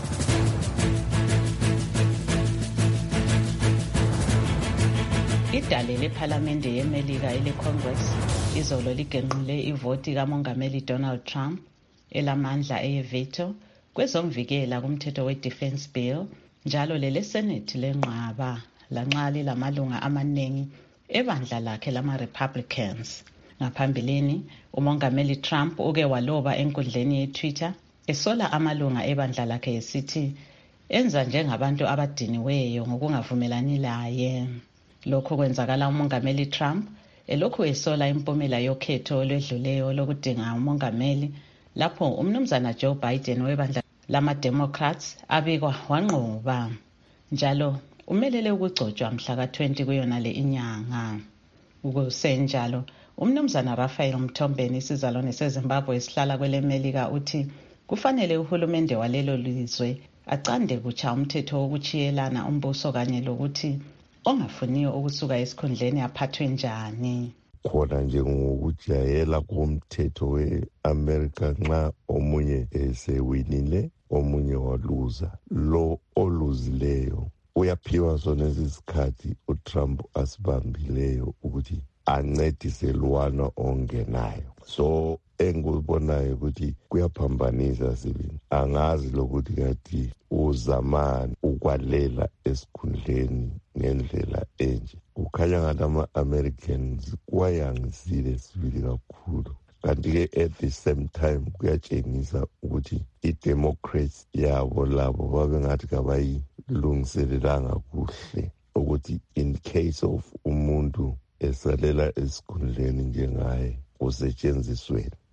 Idale lephalamende yeMelika ele-Congress izolo ligenqule ivoti kamongameli Donald Trump elamandla eye-veto kwezomvikela kumthetho we-Defense Bill, njalo lele-Senate lenqaba lanxa lilamalunga amaningi ebandla lakhe lama-Republicans. Ngaphambilini, umongameli Trump uke waloba enkundleni ye-Twitter esola amalunga ebandla lakhe esithi enza njengabantu abadiniweyo ngokungavumelani laye. Lokho kwenzakala umongameli Trump elokhu esola impumela yokhetho olwedluleyo lokudinga umongameli lapho umnumzana Joe Biden webandla lama-Democrats abikwa wanqoba. Njalo umelele ukugcotshwa mhla ka-twenty kuyona le inyanga. Ukusenjalo, umnumzana Raphael Mthombeni isizalwane seZimbabwe esihlala kweleMelika uthi kufanele uhulumende walelo lizwe acande kutsha umthetho wokuchiyelana umbuso kanye lokuthi ongafuniyo ukusuka esikhundleni aphathwe njani. Khona nje ngokujayela komthetho we-America nxa omunye esewinile omunye waluza, lo oluzileyo uyaphiwa sona isikhathi uTrump asibambileyo ukuthi ancedise lwana ongenayo. So engikubonayo ukuthi kuyaphambanisa sibini. Angazi lokuthi kathi uzamani ukwalela esikhundleni ngendlela enje. Kukhanya ngathi ama-Americans kwayangisile sibili kakhulu. Kanti-ke at the same time kuyatshengisa ukuthi i-Democrats yabo labo babengathi kabayilungiselelanga kuhle ukuthi in case of umuntu esalela esikhundleni njengaye kusetshenzisweni.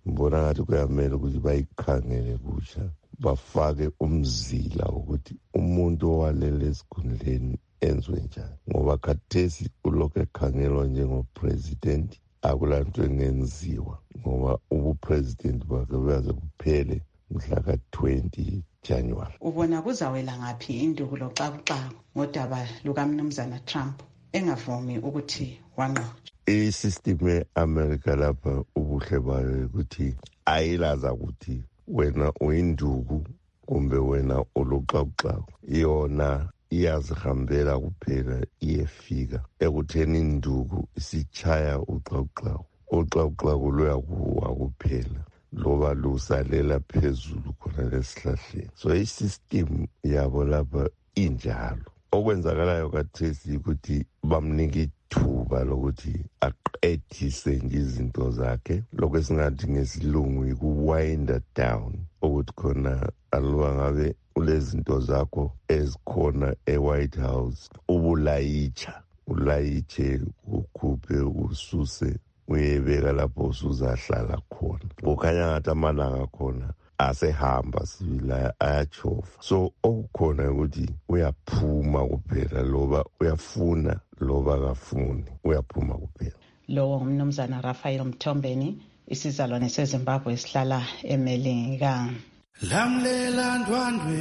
ngibona ngathi kuyamele ukuthi bayikhangele kusha, bafake umzila ukuthi umuntu owalele esikhundleni enzwe njani, ngoba khathesi ulokhu ekhangelwa njengopresident akulanto engenziwa ngoba ubupresident bakhe buyaze kuphele mhla ka-twenty January. Ubona kuzawela ngaphi induku loxakuxaku ngodaba lukaMnumzana Trump engavumi ukuthi wanqotshwe? I-system ye-America lapha ubuhle bayo ukuthi ayilaza ukuthi wena uyinduku kumbe wena uluxakuxaku, yona iyazihambela kuphela iyefika ekutheni induku isichaya uxakuxaku, uxakuxaku luyakuwa kuphela loba lusalela phezulu khona lesihlahleni. So i-system yabo lapha injalo. Okwenzakalayo kathesi ukuthi bamnika ithuba lokuthi aqedise nje izinto zakhe, lokho esingathi ngesilungu yiku-winder down, ukuthi khona aluba ngabe ulezinto zakho ezikhona e-White House ubulayitsha, ulayitshe ukhuphe ususe uyebeka lapho usuzahlala khona. Kukhanya ngathi amalanga khona asehamba sibila ayachofa. So okukhona ukuthi uyaphuma kuphela, loba uyafuna loba kafuni uyaphuma kuphela. Lowo ngumnumzana Raphael Mthombeni, isizalwane seZimbabwe esihlala eMelika. Lamlela ndwandwe,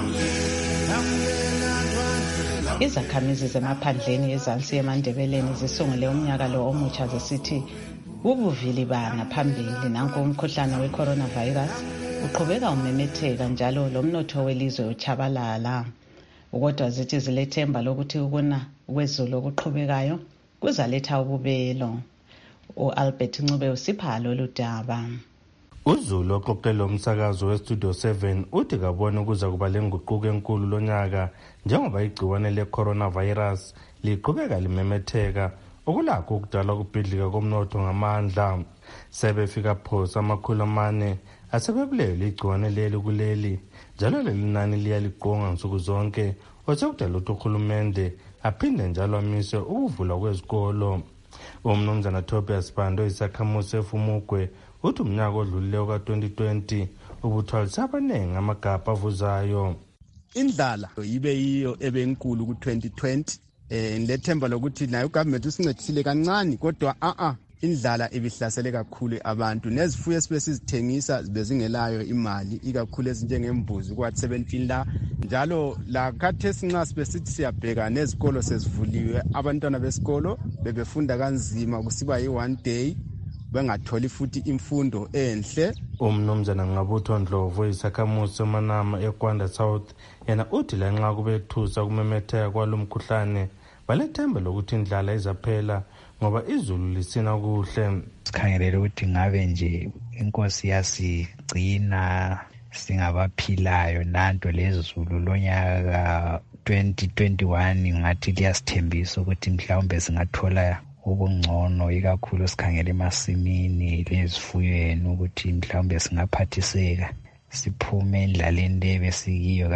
lamlela ndwandwe. Izakhamizi zemaphandleni ezansi emandebeleni zisungule umnyaka lo omutsha zisithi ubuvilibanga phambili nanko umkhuhlane we-coronavirus uqhubeka umemetheka njalo lomnotho welizwe uchabalala. Kodwa zithi zilethemba lokuthi ukuna kwezulu okuqhubekayo kuzaletha ububelo. U-Albert Ncube usipha lolu daba. uZulu oxoxela umsakazo weStudio seven uthi kabona ukuza kuba lenguquko enkulu lonyaka njengoba igciwane le-coronavirus liqhubeka limemetheka okulakho ukudala ukubhidlika komnotho ngamandla. Sebefika phosa amakhulu amane asebebulele igciwane leli kuleli njalo leli nani liyaliqonga nsuku zonke osekudala ukuthi uhulumende aphinde njalo amise ukuvula kwezikolo. Umnumzana Tobias Bando isakhamuzi eFumugwe uthi umnyaka odlulileyo ka-twenty twenty ubuthwalisa abaningi amagabha avuzayo. Indlala ibe yiyo ebenkulu ku-twenty twenty eh ngilethemba lokuthi nayo government usincedisile kancane, kodwa a a indlala ibihlasele kakhulu abantu, nezifuyo esibesizithengisa bezingelayo imali, ikakhulu ezinjengembuzi kwathi seventeen la njalo la khathesi nxa sibesithi siyabheka nezikolo sezivuliwe, abantwana besikolo bebefunda kanzima kusiba yi-one day bengatholi futhi imfundo enhle. Umnumzana Ngabutho Ndlovu isakhamuzi seManama eGwanda South yena uthi lanxa kubethusa kumemetheka kwalomkhuhlane balethemba lokuthi indlala izaphela ngoba izulu lisina kuhle. Sikhangelele ukuthi ngabe nje inkosi yasigcina singabaphilayo nanto lezulu lonyaka twenty twenty-one ngathi liyasithembisa ukuthi mhlawumbe singathola ubungcono, ikakhulu sikhangele emasimini lezifuyweni ukuthi mhlawumbe singaphathiseka siphume endlaleni lebesikiyo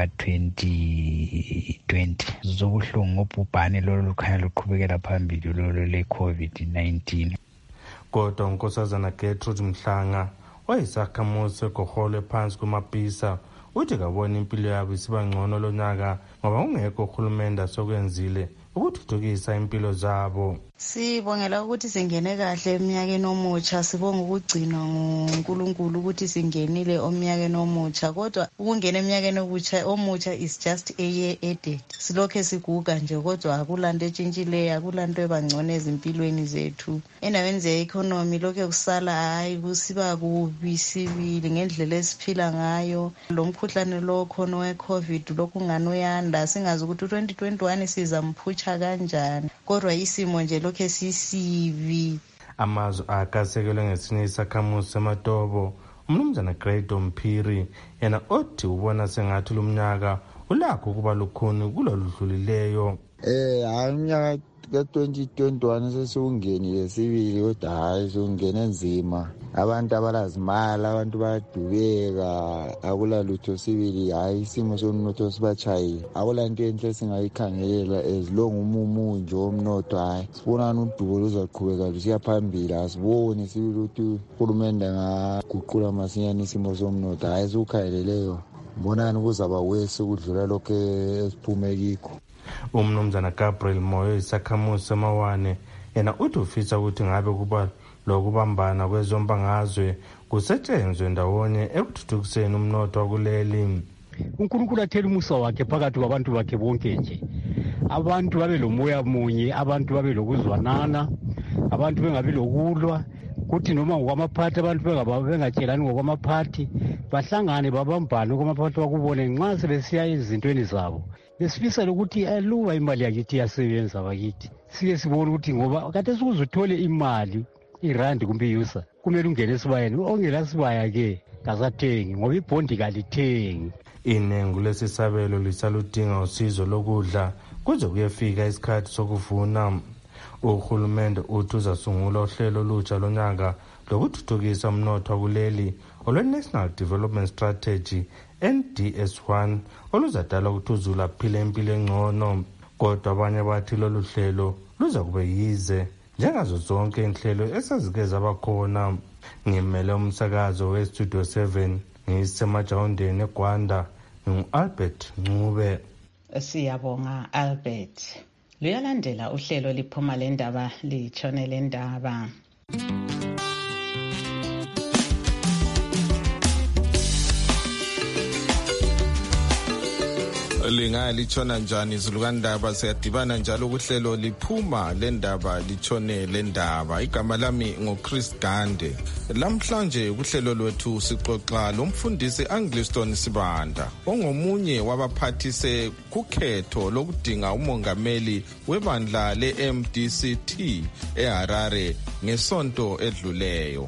ka-twenty twenty. Zobuhlungu ngobhubhane lolo lukhanya luqhubekela phambili lolo le-COVID nineteen. Kodwa unkosazana Gertrude Mhlanga oyisakhamuzi seGoholo ephansi kwamapisa uthi kabona impilo yabo isiba ngcono lonyaka ngoba ungekho uhulumende asokwenzile ukuthuthukisa impilo zabo. Sibongela ukuthi singene kahle eminyakeni omutsha, sibonga ukugcinwa nguNkulunkulu ukuthi singenile omnyakeni omutsha, kodwa ukungena eminyakeni omutsha is just a year added. Silokhe siguga nje kodwa akulanto etshintshileyo, akulanto ebangcono ezimpilweni zethu. Endaweni ze-economy lokhe kusala hayi kusiba kubi sibili ngendlela esiphila ngayo. Lo mkhuhlane lo khona we-COVID lokhu ngani uyanda, singazi ukuthi twenty twenty-one sizamphutsha kanjani, kodwa isimo nje lokhe sisibi. Amazwi akasekelwe ngesinye isakhamuzi seMatobo umnumzana Grado Mphiri yena othi ubona sengathi lumnyaka ulakho ukuba lukhuni kuloludlulileyo. Eh hayi umnyaka ka-twenty twenty-one sesiwungenile sibili, kodwa hayi siwungene nzima abantu abalazimali, abantu bayadubeka, akula lutho sibili. Hayi, isimo somnotho sibachayile, akula nto enhle singayikhangelela as long umumu nje womnotho. Hayi, sibona udubo luzaqhubeka lusiya phambili, asiboni sibili ukuthi uhulumende angaguqula masinyane isimo somnotho. Hayi, sikukhangeleleyo mbonani kuzaba wese ukudlula lokho esiphume kikho. Umnumzana Gabriel Moyo isakhamuzi semawane yena uthi ufisa ukuthi ngabe kuba lokubambana kwezombangazwe kusetshenzwe ndawonye ekuthuthukiseni umnotho wakuleli. uNkulunkulu athela umusa wakhe phakathi kwabantu bakhe bonke nje, abantu babe lomoya munye, abantu babe lokuzwanana, abantu bengabi lokulwa, kuthi noma ngokwamaphathi abantu bengatshelani ngokwamaphathi, bahlangane babambane ngokwamaphathi bakubone nxa sebesiya ezintweni zabo. Besifisa ukuthi aluba imali yakithi yasebenza bakithi, sike sibone ukuthi ngoba kade sikuze uthole imali irandi kumbe yusa kumele ungene esibayeni, ongela sibaya ke kasathengi ngoba ibhondi kalithengi. Inengu lesisabelo lisaludinga usizo lokudla kuze kuyefika isikhathi sokuvuna. Uhulumende uthi uzasungula uhlelo olutsha lonyaka lokuthuthukisa umnotho wakuleli olwe-National Development Strategy N D S one oluzadala ukuthi uzulu aphile impilo engcono, kodwa abanye bathi lolu hlelo luza kube yize njengazo zonke inhlelo esazike zabakhona. Ngimele umsakazo we-Studio seven ngisemajawundeni eGwanda, ngingu-Albert Ncube. Siyabonga Albert. Luyalandela uhlelo liphuma lendaba litshone lendaba. Linga litshona njani izulukandaba, siyadibana njalo kuhlelo liphuma lendaba litshone lendaba. Igama lami ngoChris Gande. Lamhlanje kuhlelo lwethu sixoxa lomfundisi Angliston Sibanda ongomunye wabaphathise kukhetho lokudinga umongameli webandla le-M D C T eHarare ngesonto edluleyo.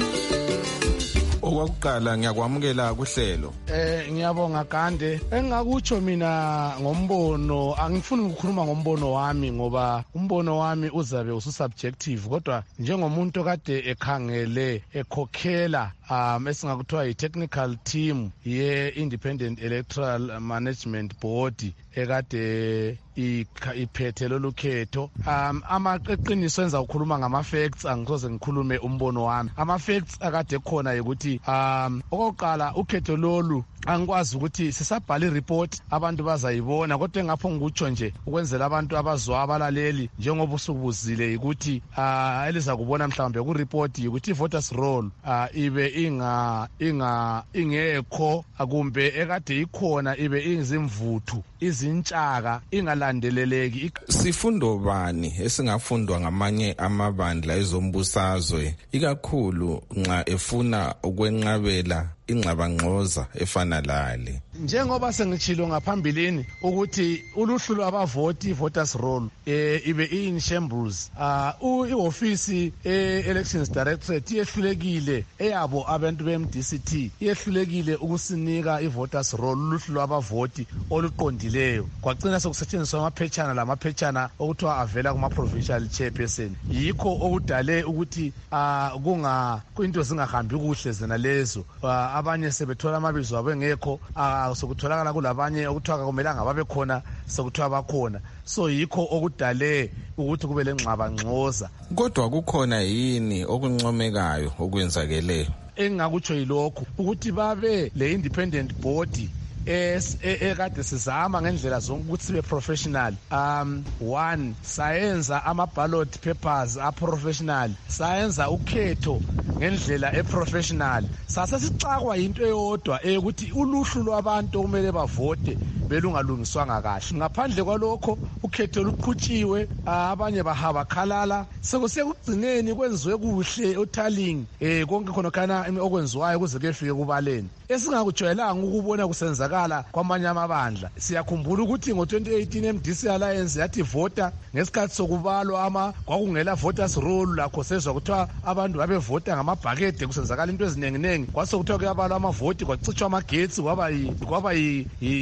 Owakuqala ngiyakwamukela kuhlelo. Eh ngiyabonga Gande. Engakutsho mina ngombono, angifuni ukukhuluma ngombono wami ngoba umbono wami uzabe ususubjective, kodwa njengomuntu kade ekhangele ekhokhela um esingakuthiwa yi-technical team ye-Independent Electoral Management Board ekade iphethe lolu khetho, um amaqiniso enza ukukhuluma ngama-facts, angisoze ngikhulume umbono wami. Ama-facts akade khona ukuthi um okokuqala ukhetho lolu angikwazi ukuthi sisabhala ireport abantu bazayibona, kodwa engapho ngikutsho nje ukwenzela abantu abazwa abalaleli njengoba usubuzile ukuthi uh, eliza kubona mhlawumbe kureport ukuthi i-voters roll uh, ibe inga inga ingekho kumbe ekade ikhona ibe izimvuthu izintshaka ingalandeleleki. Sifundo bani esingafundwa ngamanye amabandla ezombusazwe ikakhulu nxa efuna ukwenqabela ingxabangxoza efana lale? Njengoba sengitshilo ngaphambilini ukuthi uluhlu lwabavoti voters roll eh ibe in shambles, uh iofisi elections directorate yehlulekile eyabo abantu be-M D C T yehlulekile ukusinika i-voters roll uluhlu lwabavoti oluqondileyo. Kwagcina sokusetshenziswa amaphetshana lamaphetshana okuthiwa avela kuma-provincial chairperson. Yikho okudale ukuthi uh kunga kwinto zingahambi kuhle zena lezo. Uh, abanye sebethola amabizo abo engekho, uh, sokutholakala kulabanye okuthiwa kumelanga babe khona sokuthiwa bakhona. So yikho okudale ukuthi kube lengxaba ngxoza. Kodwa kukhona yini okuncomekayo okwenzakeleyo? Engakutsho yilokho ukuthi babe le independent body es ekade sizama ngendlela zonke ukuthi sibe professional. Um one, sayenza ama ballot papers a professional, sayenza ukhetho ngendlela e professional. Sasa sicakwa into eyodwa ukuthi uluhlu lwabantu kumele bavote belungalungiswanga kahle. Ngaphandle kwalokho ukhetho luqhutshiwe, abanye bahaba khalala, sekusekugcineni kwenziwe kuhle utallying eh konke khona kana okwenziwayo kuze kuyefike kubaleni. Esingakujwayelanga ukubona kusenzakala kwamanye amabandla. Siyakhumbula ukuthi ngo twenty eighteen M D C Alliance yathi vota ngesikhathi sokubalwa ama kwakungela voters roll, lakho sezwa kuthiwa abantu babevota ngamabhakede kusenzakala into ezinenginengi. Kwase kuthiwa kuyabalwa amavoti kwacitshwa amagetsi kwaba kwaba isixhobe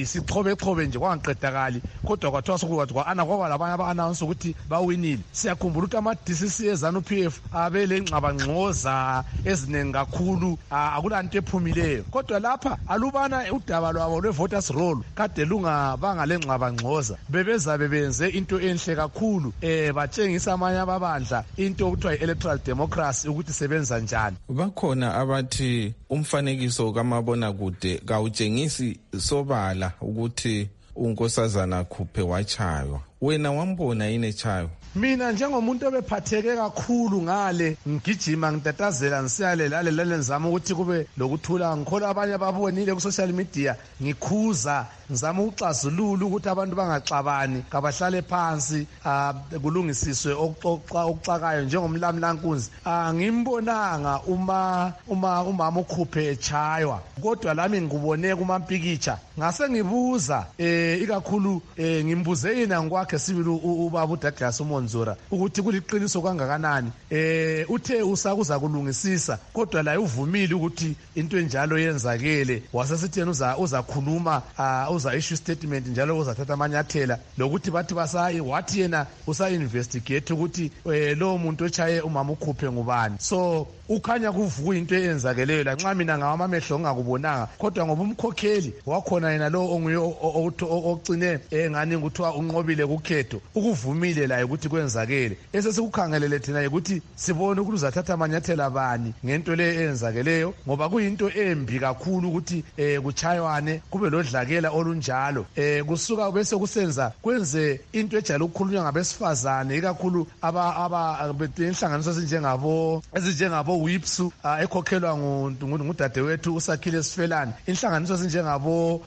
chobe nje kwangaqedakali kodwa kwathiwa sokwathi kwa-ana kwaba labanye aba-announce ukuthi bawinile. Siyakhumbula ukuthi ama-D C C eZANU-P F abelengxabangxoza eziningi kakhulu, akulanto ephumileyo. Kodwa lapha alubana udaba lwabo lwe-voters roll kade lungabanga lengxabangxoza, bebezabe benze into enhle kakhulu, um batshengisa amanye ababandla into okuthiwa yi-electoral democracy ukuthi sebenza njani. Bakhona abathi umfanekiso kamabonakude kawutshengisi sobala ukuthi unkosazana Khuphe wachaywa. Wena wambona yini echaywa? Mina njengomuntu obephatheke kakhulu ngale ngigijima ngitatazela ngisiyale lale lale ngizama ukuthi kube lokuthula, ngikhola abanye ababonile ku social media ngikhuza ngizama ukuxazulula ukuthi abantu bangaxabani kabahlale phansi kulungisiswe okuxoxa okuxakayo njengomlamlankunzi. Angimbonanga uma uma umama uKhuphe echaywa, kodwa lami ngikubone kuma mpikitsha ngase ngibuza eh ikakhulu eh ngimbuze yena ngokwakhe sibili ubaba uDouglas Monzora ukuthi kuliqiniso kangakanani. Eh uthe usakuza kulungisisa kodwa la uvumile ukuthi into enjalo yenzakele, wasesitheni uza uzakhuluma uza issue statement njalo uzathatha amanyathela lokuthi bathi basayi wathi yena usa investigate ukuthi lo muntu ochaye umama uKhuphe ngubani. So ukhanya kuvuka into eyenzakeleyo la nxa mina ngawa amehlo ngakubonanga, kodwa ngoba umkhokheli wakhona yena lo onguye ogcine engani nguthiwa unqobile kukhetho ukuvumile la ukuthi kwenzakele. Esesikukhangelele thina ukuthi sibone ukuthi uzathatha amanyathela bani ngento le eyenzakeleyo, ngoba kuyinto embi kakhulu ukuthi eh kuchaywane kube lodlakela olunjalo. Eh kusuka bese kusenza kwenze into ejala ukukhulunywa ngabesifazane ikakhulu aba aba inhlanganiso ezinjengabo ezinjengabo whips ekhokhelwa ngudadewethu uSakhile Sifelani, inhlanganiso ezinjengabo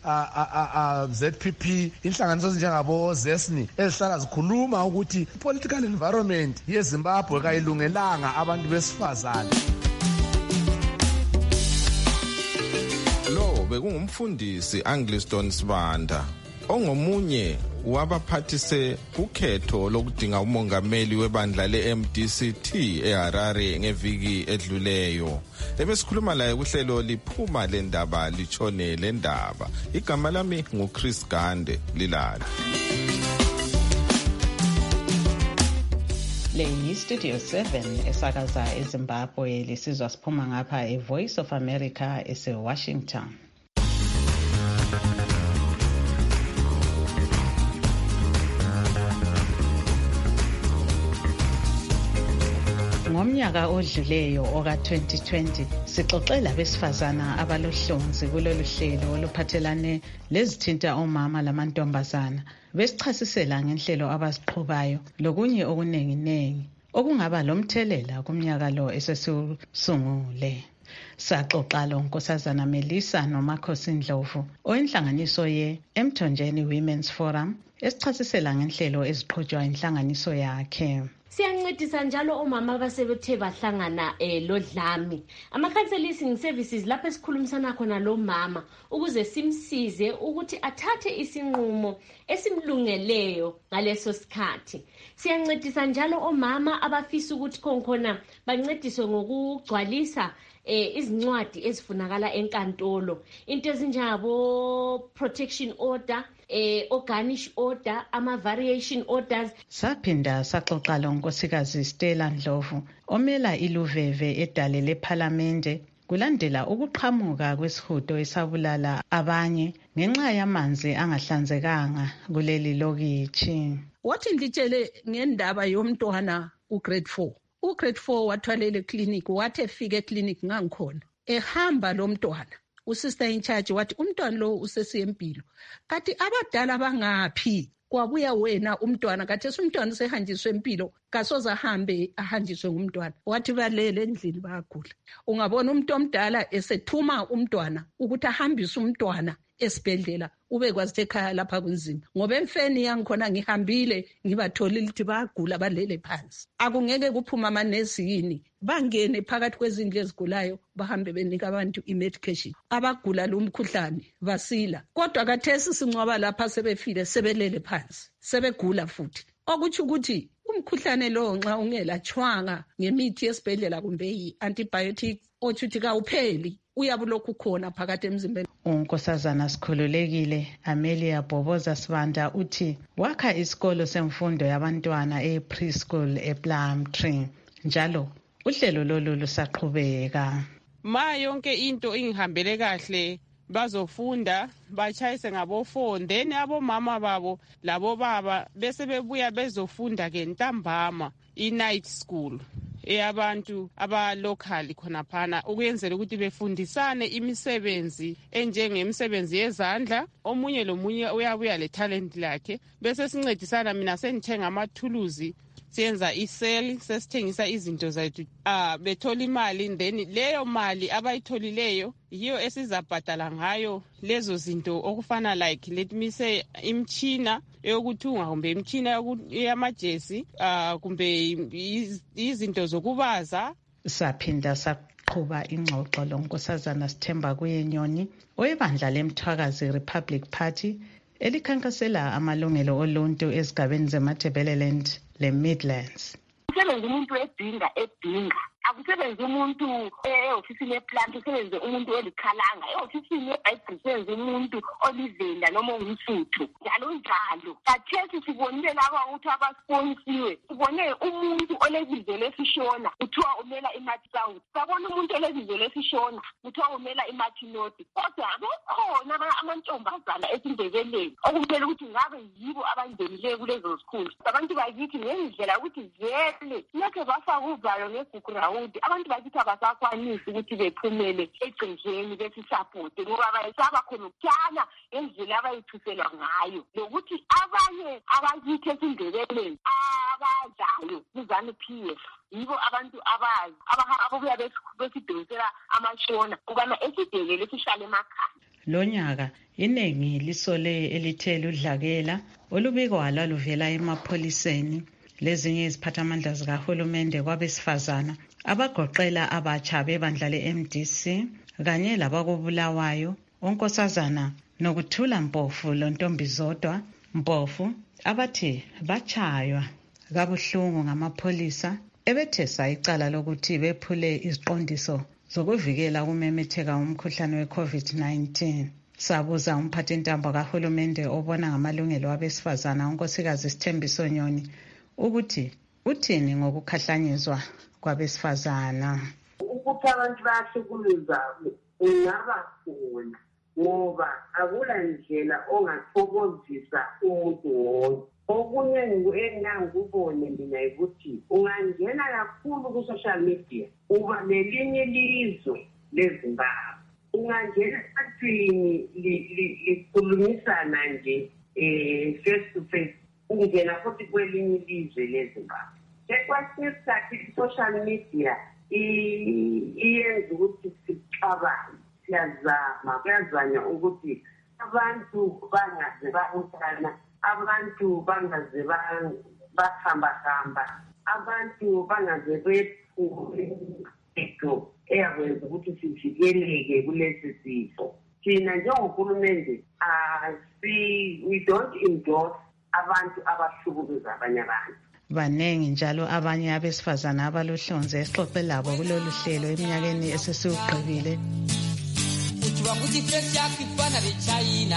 Z P P, inhlanganiso ezinjengabo Zesni ezihlala zikhuluma ukuthi political environment yeZimbabwe kayilungelanga abantu besifazane. Lo bekungumfundisi Angliston Sibanda ongomunye wabaphathise ukhetho lokudinga umongameli webandla le-M D C T eHarare ngeviki edluleyo. Ebesikhuluma laye kuhlelo liphuma lendaba litshone lendaba. Igama lami nguChris Gande Lilala. Le yi-Studio seven esakaza eZimbabwe, lisizwa siphuma ngapha e-Voice of America ese-Washington. Ngomnyaka odluleyo oka twenty twenty sixoxela abesifazana abalohlonzi kulolu hlelo oluphathelane lezithinta omama lamantombazana, besichasisela ngenhlelo abaziqhubayo lokunye okuningi-ningi okungaba lomthelela kumnyaka lo esesisungule. Saxoxa lo Nkosazana Melissa noMakhosi Ndlovu oyinhlanganiso ye-Emthonjeni Women's Forum esichasisela ngenhlelo eziqhutshwa inhlanganiso yakhe. Siyancedisa njalo omama abasebethe bahlangana eh lodlami ama counseling services lapho esikhulumisana khona lo mama ukuze simsize ukuthi athathe isinqumo esimlungeleyo ngaleso sikhathi. Siyancedisa njalo omama abafisa ukuthi khona bancediswe ngokugcwalisa eh izincwadi ezifunakala enkantolo, into ezinjengabo protection order, eh organish order, ama variation orders. Saphinda saxoxa lo Nkosikazi Stella Ndlovu omela iluveve edale leParliamente kulandela ukuqhamuka kwesihudo esabulala abanye ngenxa yamanzi angahlanzekanga kuleli lokitshi. Wathi ngitshele ngendaba yomntwana ugrade four. Ugrade four wathwalele clinic, wathi efike eclinic ngangikhona ehamba lo mntwana. Usister in charge wathi umntwana lo usesiyempilo. Kathi abadala bangaphi? Kwabuya wena umntwana, kathi umntwana usehanjiswe empilo kasoza ahambe ahanjiswe ngumntwana. Wathi balele endlini bayagula. Ungabona umuntu omdala esethuma umntwana ukuthi ahambise umntwana esibhedlela ube kwazi ekhaya lapha kunzima, ngoba emfeni yangikhona ngihambile ngibathola ukuthi bayagula balele phansi. Akungeke kuphuma amanesi yini bangene phakathi kwezindlu ezigulayo bahambe benika abantu imedication abagula lo mkhuhlane basila, kodwa kathesi sincwaba lapha sebefile sebelele phansi sebegula futhi. Okuthi ukuthi umkhuhlane lo nxa ungelatshwanga ngemithi yesibhedlela kumbe yi antibiotic ochuthi kawupheli uyabulokhu khona phakathi emzimbeni. unkosazana sikhululekile Amelia Bhoboza Sibanda uthi wakha isikolo semfundo yabantwana e-preschool ePlumtree njalo uhlelo lolu lusaqhubeka. Ma yonke into ingihambele kahle, bazofunda bachayise ngabo-four, then abomama babo labo baba bese bebuya bezofunda ke ntambama i-night school eyabantu abalokali khonaphana ukuyenzela ukuthi befundisane imisebenzi enjengemisebenzi yezandla. Omunye lomunye uyabuya le-talent lakhe bese sincedisana. Mina sengithenga amathuluzi, siyenza iseli, sesithengisa izinto zethu. Ah, bethola imali, then leyo mali abayitholileyo yiyo esizabhadala ngayo lezo zinto okufana like let me say imchina eyokuthunga kumbe imchina yamajesi ah kumbe izinto zokubaza. Saphinda saqhuba ingxoxo lonkosazana Sithemba Kuyenyoni oyebandla leMthwakazi Republic Party elikhankasela amalungelo oluntu ezigabeni zeMatabeleland le-Midlands. Kusebenza umuntu edinga edinga akusebenzi umuntu e-ofisini eplant, usebenze umuntu olikhalanga e-ofisini ye-Bible, usebenze umuntu olivenda noma ungumsuthu njalo njalo. Kathesi sibonile laba ukuthi abasponsiwe, sibone umuntu olebizo lesishona kuthiwa umela iMathi South, sabona umuntu olebizo lesishona kuthiwa umela iMathi North. Kodwa kukhona amantombazana esindebeleni okumele ukuthi ngabe yibo abangenileyo kulezo schools. Abantu bakithi ngendlela ukuthi vele lokho bafaka uvalo ngegugu abantu bakithi abasakwanisi ukuthi bephumele egcekeni besisupport ngoba bayisaba khona ukutyana ngendlela abayithuselwa ngayo, lokuthi abanye abakithi esindebeleni abadlayo kuzanu P F yibo abantu abazi ababuya besidonsela amashona ukana esidele sishale emakhaya. Lo nyaka iningi lisole elithe ludlakela olubikwa lwaluvela emapholiseni lezinye iziphathamandla zikahulumende kwabesifazana abagoqela abatsha bebandla le-M D C kanye labakobulawayo onkosazana nokuthula Mpofu lontombi zodwa Mpofu abathi bachaywa kabuhlungu ngamapholisa ebethesa icala lokuthi bephule iziqondiso zokuvikela ukumemetheka umkhuhlane we-COVID nineteen. Sabuza umphathintambo kahulumende obona ngamalungelo abesifazana unkosikazi Sithembiso Nyoni ukuthi uthini ngokukhahlanyezwa kwabesifazana. Ukuthi abantu bahlukumeza ungaba khona ngoba akula ndlela ongathokozisa umuntu wonke. Okunye engangikubone mina ukuthi ungangena kakhulu ku-social media uba nelinye ilizwe leZimbabwe, ungangena esathini likhulumisana nje um face to face, ungena futhi kwelinye ilizwe leZimbabwe. Sekwesinye isikhathi i-social media iyenza ukuthi sicabane, siyazama kuyazanywa ukuthi abantu bangaze babuthana, abantu bangaze bahamba-hamba, abantu bangaze bephume into eyakwenza ukuthi sivikeleke kulesi sifo. Thina njengohulumende we don't endorse abantu abahlukumeza abanye abantu. Banengi njalo abanye abesifazana abalohlonze esixoxe labo kulolu hlelo eminyakeni esesiwugqibile. Kuthiwa ukuthi ifesi yakho ifana leChina,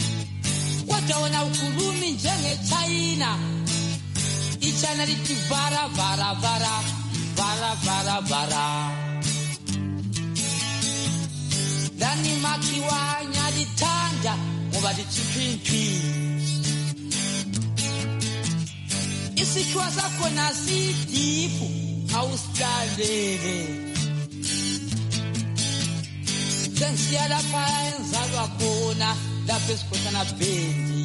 kodwa wona ukhulumi njengeChina. IChina lithi vara vara vara vara vara vara. Dani makiwa nyalithanda ngoba lichiphimphimi. Isichwa sakho nasidifu awusilalele. Sengisiya lapha enzalwa khona lapha esikhosana Bhendi.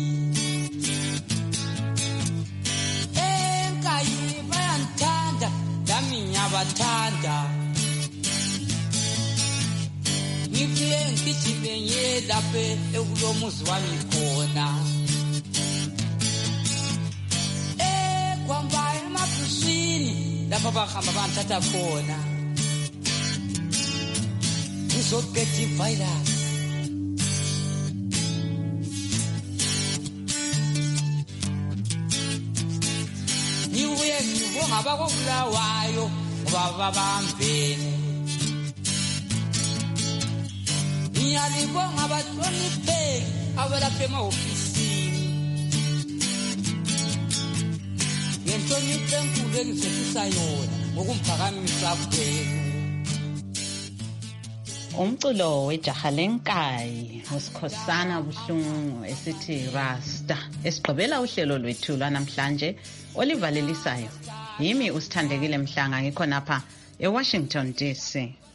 Enkayi bayangithanda nami ngiyabathanda. Ngifike ngigijime ngiye lapha ekulomuzi wami khona. Kwamba emabhusini lapha bahamba bangithatha khona ngizobhekha ivirus. Ngibuye ngibonga abakobulawayo ngoba babambene. ngiyalibonga abahlonipheki abelapha emahofisini ngenhlonipho enkulu engizethisa yona ngokumphakamisa kwenu. Umculo wejaha lenkayi usikhosana buhlungu esithi Rasta esigqibela uhlelo lwethu lwanamhlanje olivalelisayo. Yimi usithandekile Mhlanga ngikhona lapha eWashington D C.